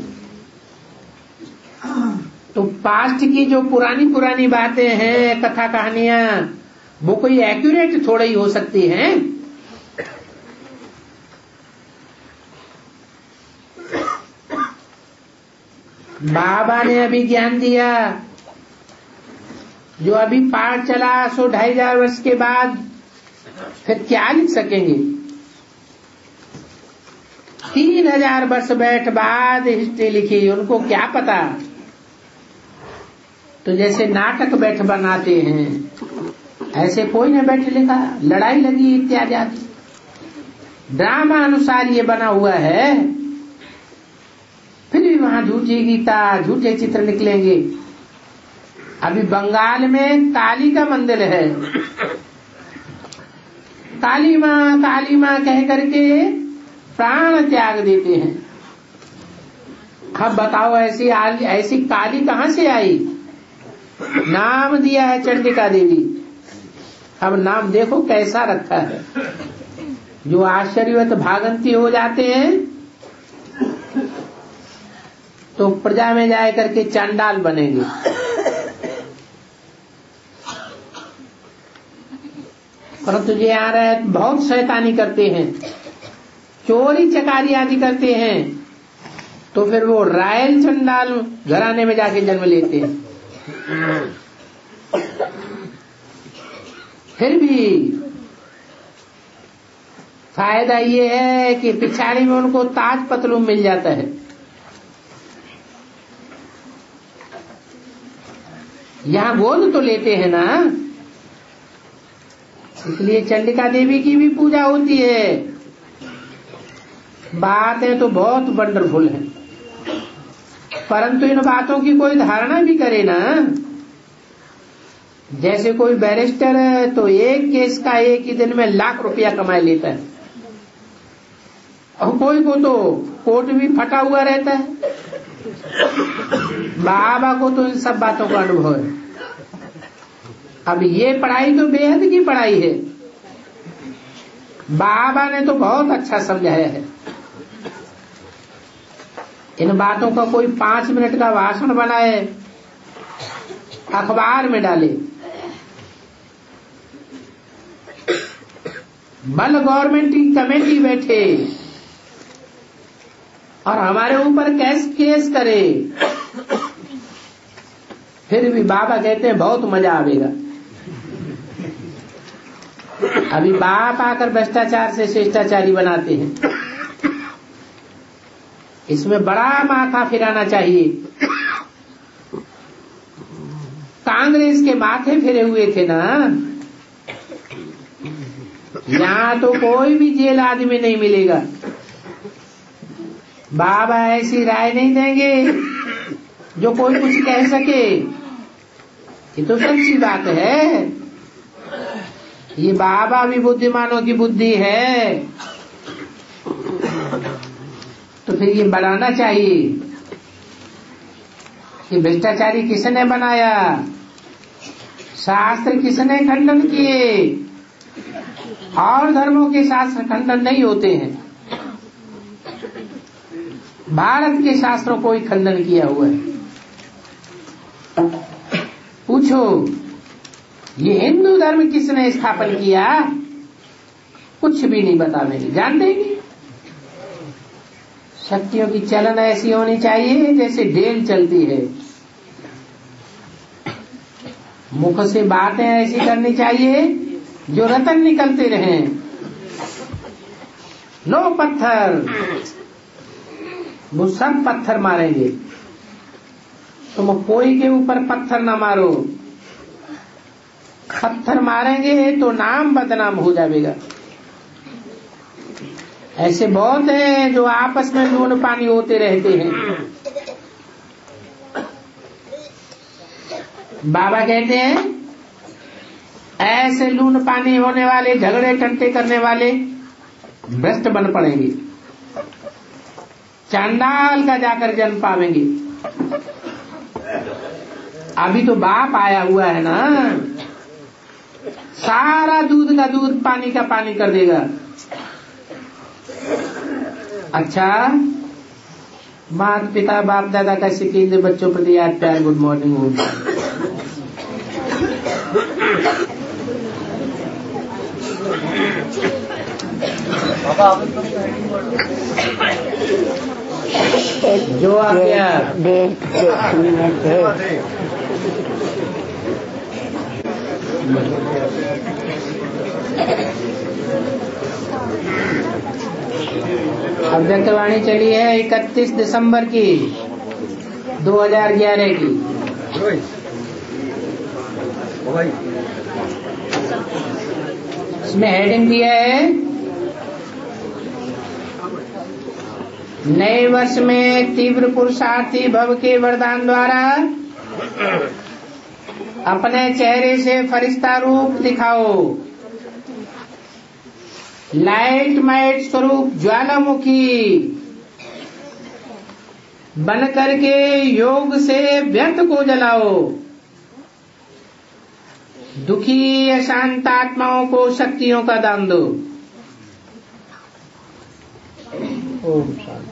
S1: तो पास्ट की जो पुरानी पुरानी बातें हैं, कथा कहानियां, वो कोई एक्यूरेट थोड़ा ही हो सकती हैं। बाबा ने अभी ज्ञान दिया, जो अभी पाठ चला सो ढाई हजार वर्ष के बाद फिर क्या लिख सकेंगे? तीन हजार वर्ष बैठ बाद हिस्ट्री लिखी, उनको क्या पता। तो जैसे नाटक बैठ बनाते हैं, ऐसे कोई ने बैठ लिखा, लड़ाई लगी इत्यादि आदि। ड्रामा अनुसार ये बना हुआ है। फिर भी वहां झूठी गीता, झूठे चित्र निकलेंगे। अभी बंगाल में काली का मंदिर है, काली माँ काली माँ कह करके प्राण त्याग देते हैं। अब बताओ ऐसी ऐसी काली कहां से आई? नाम दिया है चंडिका देवी। अब नाम देखो कैसा रखा है। जो आश्चर्यवत भागंती हो जाते हैं तो प्रजा में जाए करके चांडाल बनेंगे। परंतु ये आ रहे हैं, बहुत शैतानी करते हैं, चोरी चकारी आदि करते हैं, तो फिर वो रायल चंडाल घराने में जाके जन्म लेते हैं। फिर भी फायदा ये है कि पिछाड़ी में उनको ताज पतलून मिल जाता है। यहां गोद तो लेते हैं ना, इसलिए चंडिका देवी की भी पूजा होती है। बातें तो बहुत वंडरफुल हैं, परंतु इन बातों की कोई धारणा भी करे ना। जैसे कोई बैरिस्टर है तो एक केस का एक ही दिन में लाख रुपया कमा लेता है, और कोई को तो कोर्ट भी फटा हुआ रहता है। बाबा को तो इन सब बातों का अनुभव है। अब ये पढ़ाई तो बेहद की पढ़ाई है, बाबा ने तो बहुत अच्छा समझाया है। इन बातों का कोई पांच मिनट का भाषण बनाए, अखबार में डाले, बल गवर्नमेंट की कमेटी बैठे और हमारे ऊपर केस केस करे, फिर भी बाबा कहते हैं बहुत मजा आवेगा। अभी बाप आकर भ्रष्टाचार से शिष्टाचारी बनाते हैं। इसमें बड़ा माथा फिराना चाहिए। कांग्रेस के माथे फिरे हुए थे ना, यहां तो कोई भी जेल आदमी नहीं मिलेगा। बाबा ऐसी राय नहीं देंगे जो कोई कुछ कह सके। ये तो सच्ची बात है। ये बाबा भी बुद्धिमानों की बुद्धि है, तो फिर ये बनाना चाहिए कि भ्रष्टाचारी किसने बनाया, शास्त्र किसने खंडन किए। और धर्मों के शास्त्र खंडन नहीं होते हैं, भारत के शास्त्रों को ही खंडन किया हुआ है। पूछो ये हिंदू धर्म किसने स्थापन किया? कुछ भी नहीं बतावेंगे, जान देंगे। शक्तियों की चलन ऐसी होनी चाहिए जैसे ढेल चलती है। मुख से बातें ऐसी करनी चाहिए जो रतन निकलते रहे। लो पत्थर, वो सब पत्थर मारेंगे, तुम कोई के ऊपर पत्थर ना मारो। पत्थर मारेंगे तो नाम बदनाम हो जाएगा। ऐसे बहुत हैं जो आपस में लून पानी होते रहते हैं। बाबा कहते हैं ऐसे लून पानी होने वाले, झगड़े टंटे करने वाले भ्रष्ट बन पड़ेंगे, चांडाल का जाकर जन्म पावेंगे। अभी तो बाप आया हुआ है ना, सारा दूध का दूध पानी का पानी कर देगा। अच्छा, माता पिता बाप दादा का सिक्के बच्चों प्रति आज प्यार, गुड मॉर्निंग हो। जो आ गया अध्यक्षवाणी चली है इकतीस दिसंबर की दो हज़ार ग्यारह की। इसमें हेडिंग दिया है नए वर्ष में तीव्र पुरुषार्थी भव के वरदान द्वारा अपने चेहरे से फरिश्ता रूप दिखाओ। लाइट माइट स्वरूप ज्वालामुखी बन करके योग से व्यर्थ को जलाओ। दुखी अशांत आत्माओं को शक्तियों का दान दो। ओम शांति।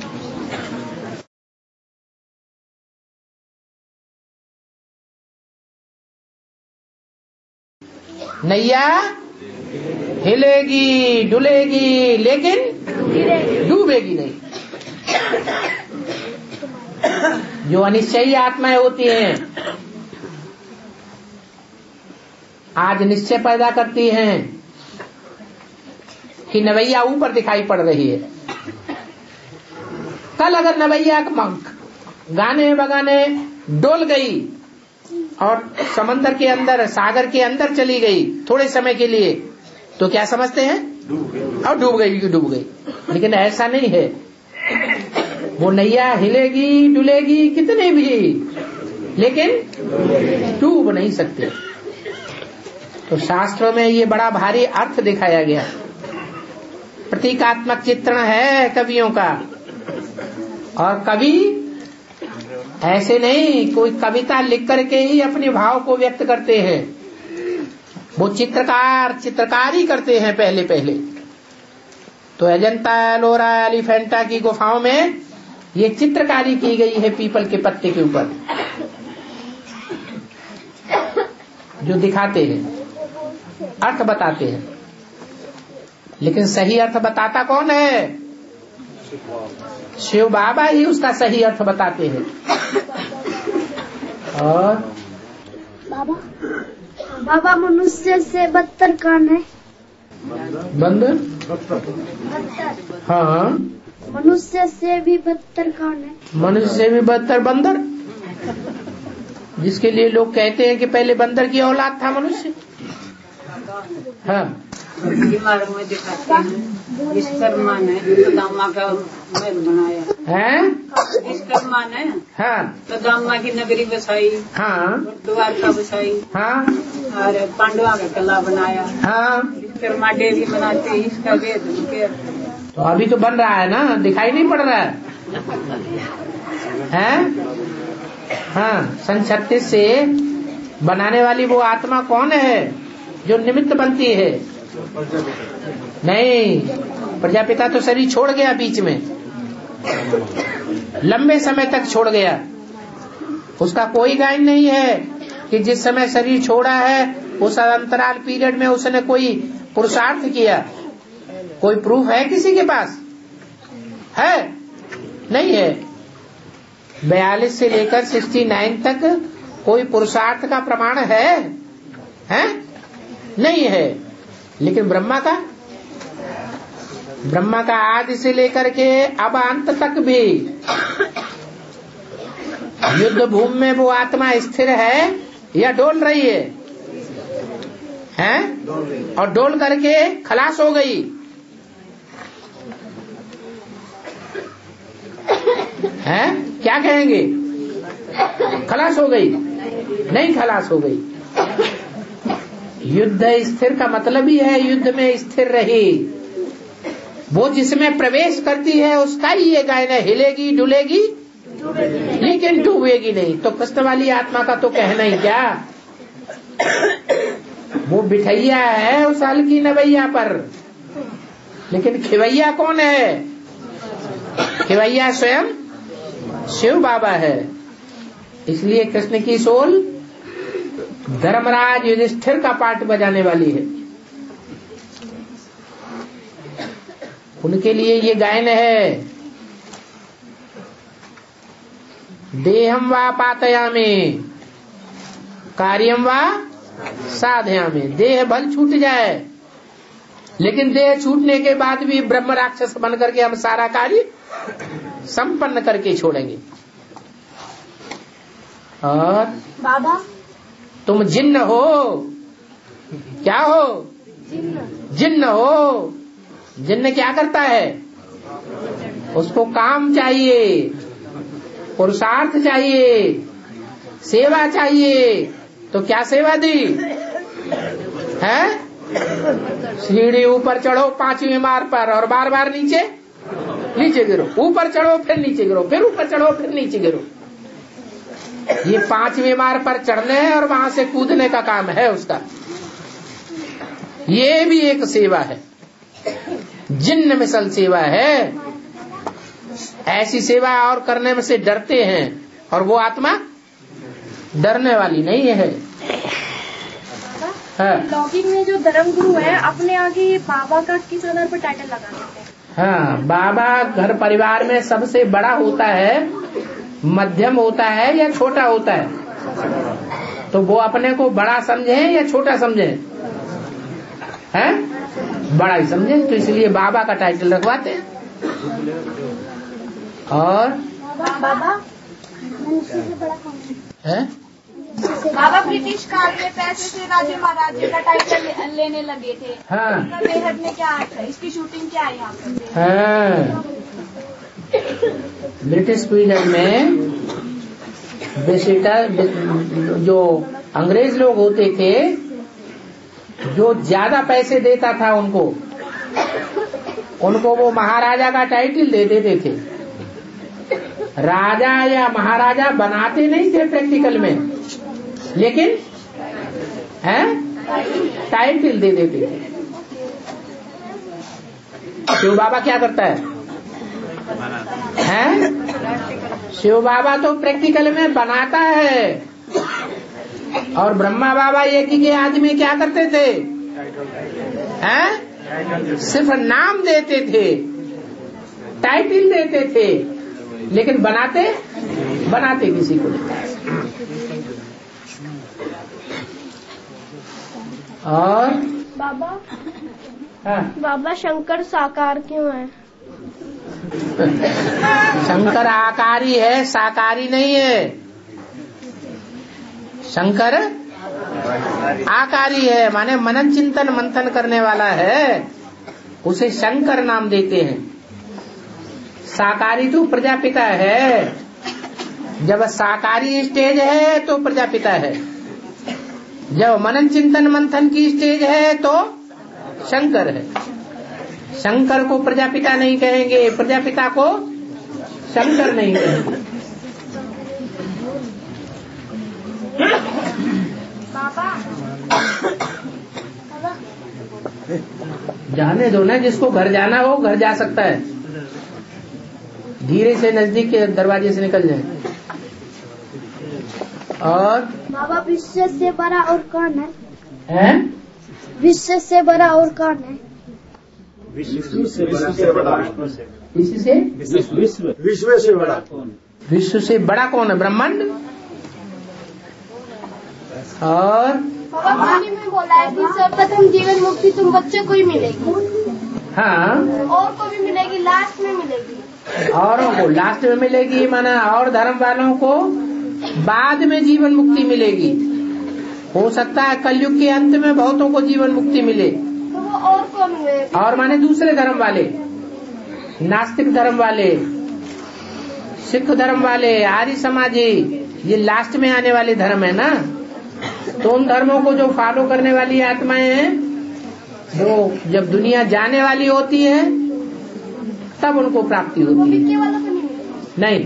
S1: नैया हिलेगी डुलेगी लेकिन डूबेगी नहीं। जो अनिश्चयी आत्माएं होती हैं आज निश्चय पैदा करती हैं कि नवैया ऊपर दिखाई पड़ रही है। कल अगर नवैया गाने बगाने डोल गई और समंदर के अंदर, सागर के अंदर चली गई थोड़े समय के लिए, तो क्या समझते हैं? और डूब गई कि डूब गई। लेकिन ऐसा नहीं है, वो नैया हिलेगी डुलेगी कितने भी, लेकिन डूब नहीं सकते। तो शास्त्रों में ये बड़ा भारी अर्थ दिखाया गया। प्रतीकात्मक चित्रण है कवियों का, और कवि ऐसे नहीं कोई कविता लिख करके ही अपने भाव को व्यक्त करते हैं। वो चित्रकार चित्रकारी करते हैं पहले पहले। तो अजंता एलोरा एलिफेंटा की गुफाओं में ये चित्रकारी की गई है पीपल के पत्ते के ऊपर, जो दिखाते हैं, अर्थ बताते हैं। लेकिन सही अर्थ बताता कौन है? शिव बाबा ही उसका सही अर्थ बताते हैं। और
S3: बाबा बाबा मनुष्य से बदतर कौन है?
S1: बंदर। हाँ,
S3: मनुष्य से भी बदतर कौन है?
S1: मनुष्य से भी बदतर बंदर, जिसके लिए लोग कहते हैं कि पहले बंदर की औलाद था मनुष्य। हाँ,
S4: बीमार में दिखाते हैं विश्वकर्मा ने दामा का महल बनाया है। विश्वकर्मा ने
S1: हाँ,
S4: तो दामा की नगरी बसाई। हाँ, द्वारका बसाई। हाँ, और पांडवा का किला बनाया। हाँ, विश्वकर्मा डेयरी बनाते हैं, इसका वेद।
S1: तो अभी तो बन रहा है ना, दिखाई नहीं पड़ रहा है, है? हाँ, सन छत्तीस से बनाने वाली वो आत्मा कौन है जो निमित्त बनती है? नहीं, प्रजापिता तो शरीर छोड़ गया बीच में, लंबे समय तक छोड़ गया। उसका कोई गाइन नहीं है कि जिस समय शरीर छोड़ा है उस अंतराल पीरियड में उसने कोई पुरुषार्थ किया। कोई प्रूफ है किसी के पास? है? नहीं है। बयालीस से लेकर सिक्सटी नाइन तक कोई पुरुषार्थ का प्रमाण है, है? नहीं है। लेकिन ब्रह्मा का ब्रह्मा का आदि से लेकर के अब अंत तक भी युद्ध भूमि में वो आत्मा स्थिर है या डोल रही है, हैं? और डोल करके खलास हो गई, हैं? क्या कहेंगे? खलास हो गई? नहीं खलास हो गई। युद्ध स्थिर का मतलब ही है युद्ध में स्थिर रही। वो जिसमें प्रवेश करती है उसका ही ये गायन है, हिलेगी डुलेगी लेकिन डूबेगी नहीं। तो कृष्ण वाली आत्मा का तो कहना ही क्या, वो बिठैया है उस हल्की नवैया पर, लेकिन खिवैया कौन है? खिवैया स्वयं शिव बाबा है। इसलिए कृष्ण की सोल धर्मराज युधिष्ठिर का पाठ बजाने वाली है। उनके लिए ये गायन है, देहम वा पातयामि कार्यम वा साधयामि। देह भल छूट जाए, लेकिन देह छूटने के बाद भी ब्रह्म राक्षस बन करके हम सारा कार्य संपन्न करके छोड़ेंगे। और
S3: बाबा
S1: तुम जिन्न हो, क्या हो? जिन्न हो। जिन्न क्या करता है? उसको काम चाहिए, पुरुषार्थ चाहिए, सेवा चाहिए। तो क्या सेवा दी है? सीढ़ी ऊपर चढ़ो पांचवी मार पर और बार बार नीचे नीचे गिरो, ऊपर चढ़ो फिर नीचे गिरो, फिर ऊपर चढ़ो फिर नीचे गिरो। ये पांचवी मार पर चढ़ने है और वहां से कूदने का काम है उसका। ये भी एक सेवा है, जिन्न मिसल सेवा है। ऐसी सेवा और करने में से डरते हैं, और वो आत्मा डरने वाली नहीं है।
S3: लौकिक में जो धर्म गुरु है अपने आगे ये बाबा का किस आधार पर टाइटल लगा देते हैं?
S1: हाँ, बाबा घर परिवार में सबसे बड़ा होता है, मध्यम होता है या छोटा होता है? तो वो अपने को बड़ा समझे या छोटा समझे? हैं? बड़ा ही समझे। तो इसलिए बाबा का टाइटल रखवाते हैं। और
S3: बाबा
S1: है?
S3: बाबा ब्रिटिश काल में पैसे से राजे महाराजे का टाइटल ले, लेने लगे थे।
S1: हाँ।
S3: बेहद में क्या है? इसकी शूटिंग क्या है यहाँ पे?
S1: हाँ। ब्रिटिश पीरियड में विजिटर जो अंग्रेज लोग होते थे, जो ज्यादा पैसे देता था उनको उनको वो महाराजा का टाइटल दे देते थे। राजा या महाराजा बनाते नहीं थे प्रैक्टिकल में, लेकिन हैं टाइटल दे देते थे। शिव बाबा क्या करता है? हैं? शिव बाबा तो प्रैक्टिकल में बनाता है, और ब्रह्मा बाबा एक ही के आदमी क्या करते थे? हैं? सिर्फ नाम देते थे, टाइटल देते थे, लेकिन बनाते बनाते किसी को नहीं। और
S3: बाबा
S1: हाँ?
S3: बाबा शंकर साकार क्यों है?
S1: शंकर आकारी है, साकारी नहीं है। शंकर आकारी है, माने मनन चिंतन मंथन करने वाला है, उसे शंकर नाम देते हैं। साकारी तो प्रजापिता है। जब साकारी स्टेज है तो प्रजापिता है, जब मनन चिंतन मंथन की स्टेज है तो शंकर है। शंकर को प्रजापिता नहीं कहेंगे, प्रजापिता को शंकर नहीं कहेंगे। जाने दो ना, जिसको घर जाना हो घर जा सकता है, धीरे से नजदीक के दरवाजे से निकल जाए। और
S3: बाबा विश्व से बड़ा और कौन है?
S1: हैं?
S3: विश्व से बड़ा और कौन है?
S2: विश्व से बड़ा विश्व से
S1: इससे
S5: विश्व विश्व से बड़ा कौन?
S1: विश्व से बड़ा कौन है? ब्रह्मांड। और
S3: पानी में बोला है कि सर्वप्रथम जीवन मुक्ति तुम बच्चे को ही मिलेगी।
S1: हाँ,
S3: और को भी मिलेगी, लास्ट में मिलेगी।
S1: औरों को लास्ट में मिलेगी, माना और धर्म वालों को बाद में जीवन मुक्ति मिलेगी। हो सकता है कलयुग के अंत में बहुतों को जीवन मुक्ति मिले।
S3: तो वो और कौन हुए?
S1: और माने दूसरे धर्म वाले, नास्तिक धर्म वाले, सिख धर्म वाले, आर्य समाजी, ये लास्ट में आने वाले धर्म है ना। तो उन धर्मों को जो फॉलो करने वाली आत्माएं हैं, जो जब दुनिया जाने वाली होती है तब उनको प्राप्ति होती है। नहीं।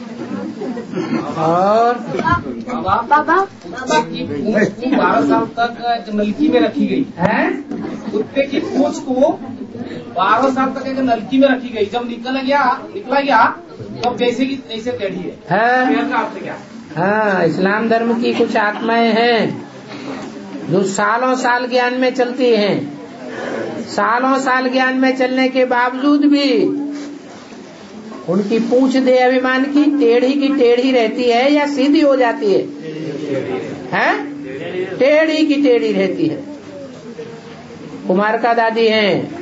S1: और
S3: बाबा
S6: बारह साल तक नलकी में रखी गई
S1: है,
S6: कुत्ते की पूंछ को बारह साल तक एक नलकी में रखी गई। जब निकल गया निकला गया तब जैसे की ऐसे टेढ़ी है,
S1: है?
S6: का आपसे क्या?
S1: हाँ, इस्लाम धर्म की कुछ आत्माएं हैं जो सालों साल ज्ञान में चलती हैं। सालों साल ज्ञान में चलने के बावजूद भी उनकी पूंछ देह अभिमान की टेढ़ी की टेढ़ी रहती है या सीधी हो जाती है? हैं? टेढ़ी की टेढ़ी रहती है। कुमार का दादी हैं,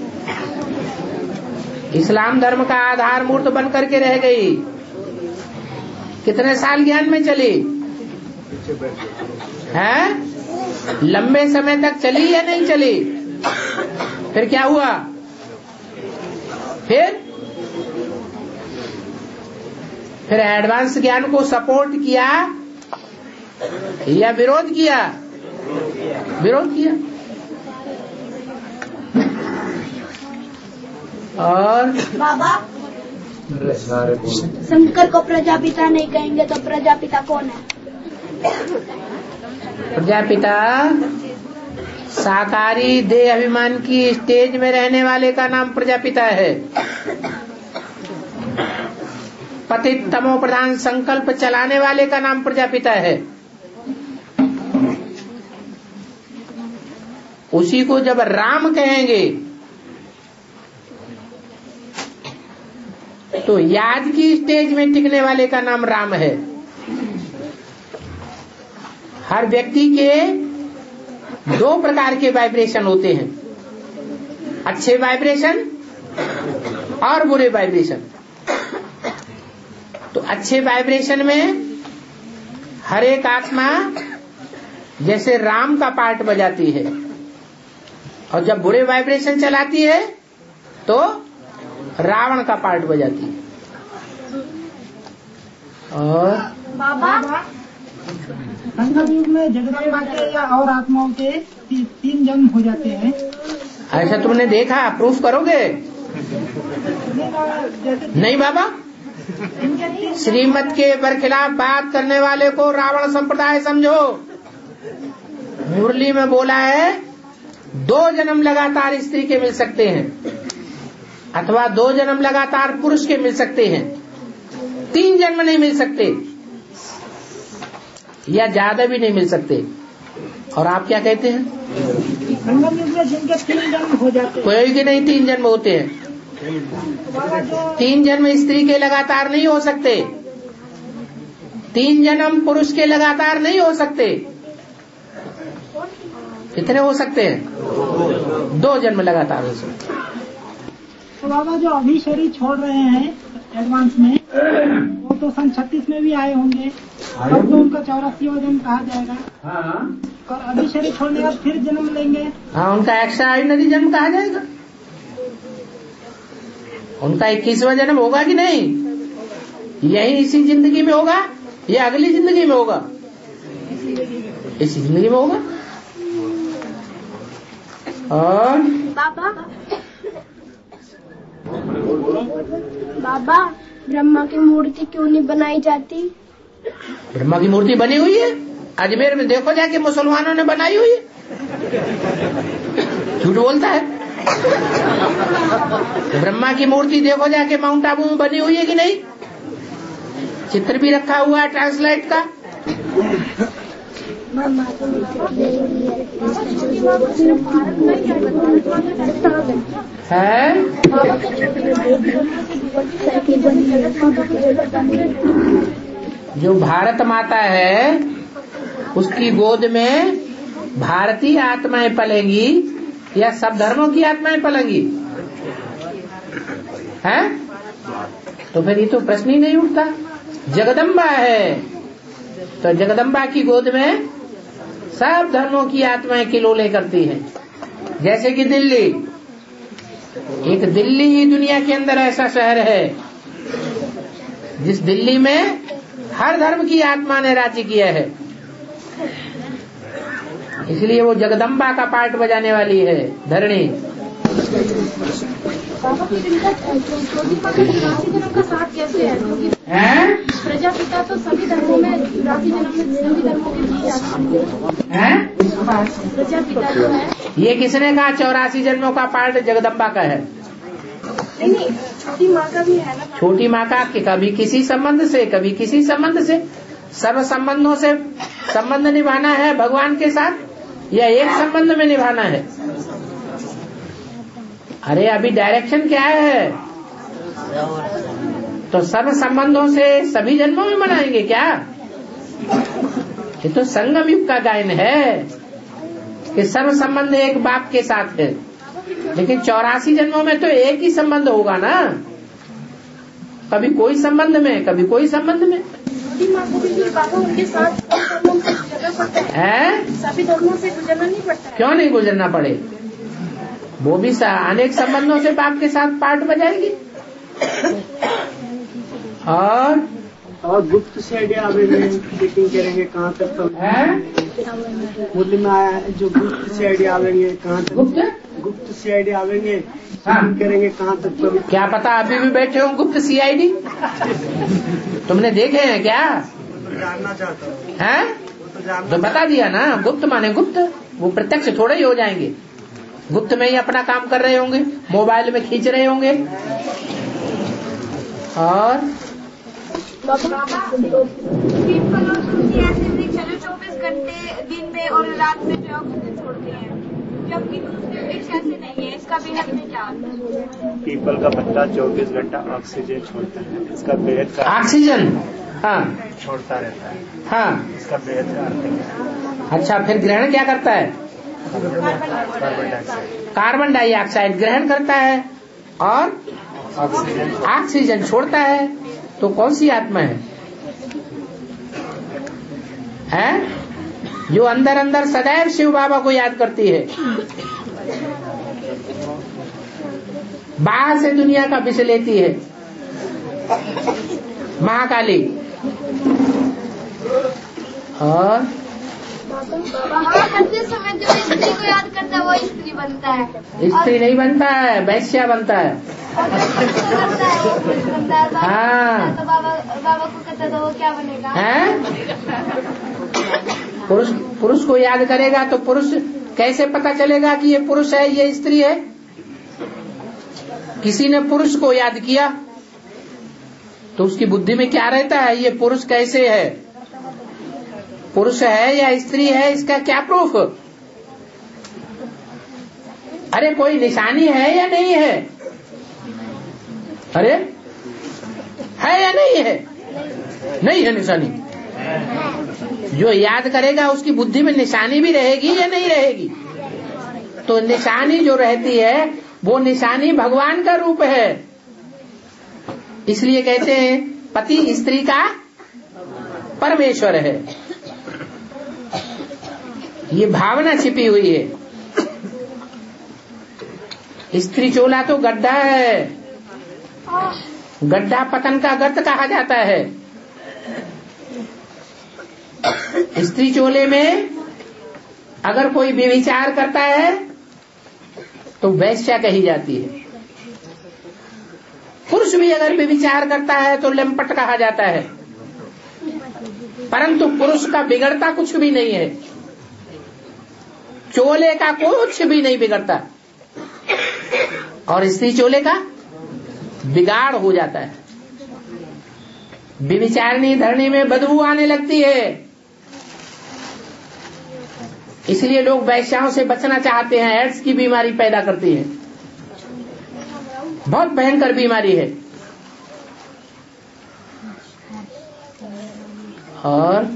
S1: इस्लाम धर्म का आधार मूर्त बन करके रह गई। कितने साल ज्ञान में चली है? लंबे समय तक चली या नहीं चली? फिर क्या हुआ? फिर फिर एडवांस ज्ञान को सपोर्ट किया या विरोध किया? विरोध किया। और
S3: बाबा शंकर को प्रजापिता नहीं कहेंगे तो प्रजापिता कौन है?
S1: प्रजापिता साकारी देह अभिमान की स्टेज में रहने वाले का नाम प्रजापिता है। पतित तमो प्रधान संकल्प चलाने वाले का नाम प्रजापिता है। उसी को जब राम कहेंगे तो याद की स्टेज में टिकने वाले का नाम राम है। हर व्यक्ति के दो प्रकार के वाइब्रेशन होते हैं, अच्छे वाइब्रेशन और बुरे वाइब्रेशन। तो अच्छे वाइब्रेशन में हर एक आत्मा जैसे राम का पार्ट बजाती है, और जब बुरे वाइब्रेशन चलाती है तो रावण का पार्ट बजाती है। और
S3: बाबा
S7: संगम युग में जगदम्बा के या और आत्माओं के ती, तीन जन्म हो जाते हैं।
S1: ऐसा तुमने देखा? प्रूफ करोगे? नहीं बाबा, श्रीमत के बरखिलाफ बात करने वाले को रावण संप्रदाय समझो। मुरली में बोला है दो जन्म लगातार स्त्री के मिल सकते हैं, अथवा दो जन्म लगातार पुरुष के मिल सकते हैं, तीन जन्म नहीं मिल सकते या ज्यादा भी नहीं मिल सकते। और आप क्या कहते हैं?
S7: संगम युग में जिनके तीन जन्म हो जाते हैं,
S1: कोई के नहीं तीन जन्म होते हैं। तीन जन्म स्त्री के लगातार नहीं हो सकते, तीन जन्म पुरुष के लगातार नहीं हो सकते। कितने हो सकते हैं? दो जन्म लगातार हो सकते।
S7: तो बाबा जो अभी शरीर छोड़ रहे हैं एडवांस में, वो तो सन छत्तीस में भी आए होंगे, तब तो उनका चौरासीवा जन्म कहा जाएगा।
S1: हाँ,
S7: और अभी शरीर छोड़ने के बाद फिर जन्म लेंगे।
S1: हाँ, उनका एक्स्ट्रा ऑर्डिनरी जन्म कहा जाएगा। उनका इक्कीसवां जन्म होगा कि नहीं? यही इसी जिंदगी में होगा या अगली जिंदगी में होगा? इसी जिंदगी में होगा। और
S3: बाबा बाबा ब्रह्मा की मूर्ति क्यों नहीं बनाई जाती?
S1: ब्रह्मा की मूर्ति बनी हुई है, अजमेर में देखो जाके, मुसलमानों ने बनाई हुई है। झूठ बोलता है। ब्रह्मा की मूर्ति देखो जाके माउंट आबू में बनी हुई है कि नहीं? चित्र भी रखा हुआ है ट्रांसलेट का। है जो भारत माता है उसकी गोद में भारतीय आत्माएं पलेंगी या सब धर्मों की आत्माएं पलेंगी? हैं? तो फिर ये तो प्रश्न ही नहीं उठता। जगदम्बा है तो जगदम्बा की गोद में सब धर्मों की आत्माएं किलोले करती हैं। जैसे कि दिल्ली, एक दिल्ली ही दुनिया के अंदर ऐसा शहर है जिस दिल्ली में हर धर्म की आत्मा ने राज्य किया है, इसलिए वो जगदम्बा का पार्ट बजाने वाली है धरणी।
S3: का साथ कैसे है? प्रजापिता तो सभी धर्मों में राशि जन्म में सभी धर्मों के बीच है। प्रजापिता जो है
S1: ये किसने कहा चौरासी जन्मों का पार्ट जगदम्बा का है?
S3: नहीं, छोटी माँ का भी है ना।
S1: छोटी माँ का कि कभी किसी संबंध से कभी किसी संबंध से, सर्व संबंधों से संबंध निभाना है भगवान के साथ या एक संबंध में निभाना है? अरे अभी डायरेक्शन क्या है? तो सर्व संबंधों से सभी जन्मों में मनाएंगे क्या? ये तो संगम युग का गायन है कि सर्व संबंध एक बाप के साथ है, लेकिन चौरासी जन्मों में तो एक ही संबंध होगा ना, कभी कोई संबंध में कभी कोई संबंध में।
S3: उनके साथ
S1: है
S3: सभी धर्मों से गुजरना नहीं पड़ता।
S1: क्यों नहीं गुजरना पड़े? वो भी अनेक संबंधों से बाप के साथ पार्ट बजाएगी। और
S5: और गुप्त से आइडिया चेकिंग करेंगे कहाँ तक तो
S1: है
S5: मूल्य में आया है। जो गुप्त से आइडिया आवेंगे कहाँ तक
S1: गुप्त
S5: गुप्त से आइडिया आवेंगे
S1: हाँ।
S5: करेंगे कहाँ तक तो
S1: क्या पता अभी भी बैठे हो गुप्त सीआईडी? तुमने देखे हैं क्या?
S5: जानना चाहता हूँ।
S1: हैं? तो बता दिया ना, गुप्त माने गुप्त, वो प्रत्यक्ष थोड़े ही हो जाएंगे। गुप्त में ही अपना काम कर रहे होंगे, मोबाइल में खींच रहे होंगे। और
S3: चलो चौबीस घंटे दिन में और रात में जो ऑक्सीजन छोड़ते हैं, जबकि वृक्ष ऐसे नहीं है, इसका बेहद में क्या आता है?
S2: पीपल का पत्ता चौबीस घंटा ऑक्सीजन छोड़ता है, इसका बेहद का
S1: ऑक्सीजन हाँ
S2: छोड़ता रहता है,
S1: हाँ
S2: इसका बेहद का अर्थ है।
S1: अच्छा, फिर ग्रहण क्या करता है?
S2: कार्बन डाइऑक्साइड
S1: कार्बन डाइऑक्साइड ग्रहण करता है और
S2: ऑक्सीजन
S1: ऑक्सीजन छोड़ता है। तो कौन सी आत्मा है? हैं? जो अंदर अंदर सदैव शिव बाबा को याद करती है, बाहर से दुनिया का विष लेती है, महाकाली। और
S3: करते समय जो स्त्री को याद करता है वो स्त्री बनता है।
S1: स्त्री नहीं बनता है, वैश्या बनता है।
S3: बनता है वो पुरुष बनता है।
S1: हाँ।
S3: तो बाबा बाबा को कहता था वो क्या बनेगा?
S1: हैं? पुरुष पुरुष को याद करेगा तो पुरुष कैसे पता चलेगा कि ये पुरुष है ये स्त्री है? किसी ने पुरुष को याद किया तो उसकी बुद्धि में क्या रहता है, ये पुरुष कैसे है, पुरुष है या स्त्री है, इसका क्या प्रूफ? अरे कोई निशानी है या नहीं है? अरे है या नहीं है? नहीं है निशानी। जो याद करेगा उसकी बुद्धि में निशानी भी रहेगी या नहीं रहेगी? तो निशानी जो रहती है वो निशानी भगवान का रूप है। इसलिए कहते हैं पति स्त्री का परमेश्वर है। ये भावना छिपी हुई है। स्त्री चोला तो गड्ढा है, गड्ढा पतन का गर्त कहा जाता है। स्त्री चोले में अगर कोई व्यभिचार करता है तो वैश्या कही जाती है। पुरुष भी अगर व्यभिचार करता है तो लंपट कहा जाता है। परंतु पुरुष का बिगड़ता कुछ भी नहीं है, चोले का कुछ भी नहीं बिगड़ता, और स्त्री चोले का बिगाड़ हो जाता है। व्यभिचारिणी धरणी में बदबू आने लगती है, इसलिए लोग वैश्याओं से बचना चाहते हैं। एड्स की बीमारी पैदा करती है, बहुत भयंकर बीमारी है। और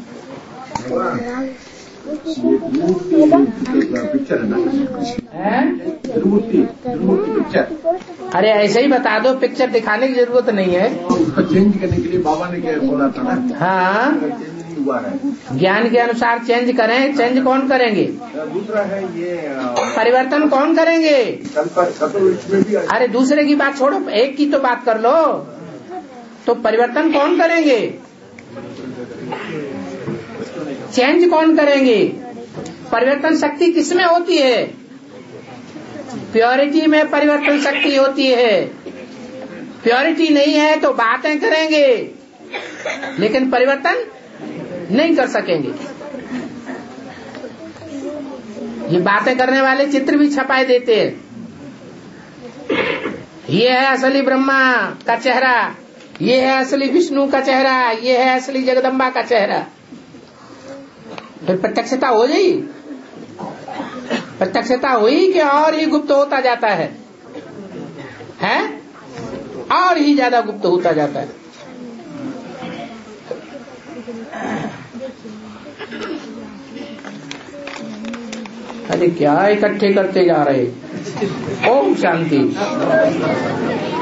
S8: पिक्चर है पिक्चर।
S1: अरे ऐसे ही बता दो, पिक्चर दिखाने की जरूरत नहीं है।
S8: उसको चेंज करने के लिए बाबा ने क्या बोला था ना।
S1: हाँ, ज्ञान के अनुसार चेंज करें। चेंज कौन करेंगे?
S8: दूसरा है ये
S1: परिवर्तन कौन करेंगे? अरे दूसरे की बात छोड़ो, एक की तो बात कर लो। तो परिवर्तन कौन करेंगे? चेंज कौन करेंगे? परिवर्तन शक्ति किसमें होती है? प्योरिटी में परिवर्तन शक्ति होती है। प्योरिटी नहीं है तो बातें करेंगे लेकिन परिवर्तन नहीं कर सकेंगे। ये बातें करने वाले चित्र भी छपाए देते हैं। ये है असली ब्रह्मा का चेहरा, ये है असली विष्णु का चेहरा, ये है असली जगदम्बा का चेहरा। फिर प्रत्यक्षता हो गई। प्रत्यक्षता हुई कि और ही गुप्त होता जाता है, हैं? और ही ज्यादा गुप्त होता जाता है। अरे क्या इकट्ठे करते जा रहे। ओम शांति।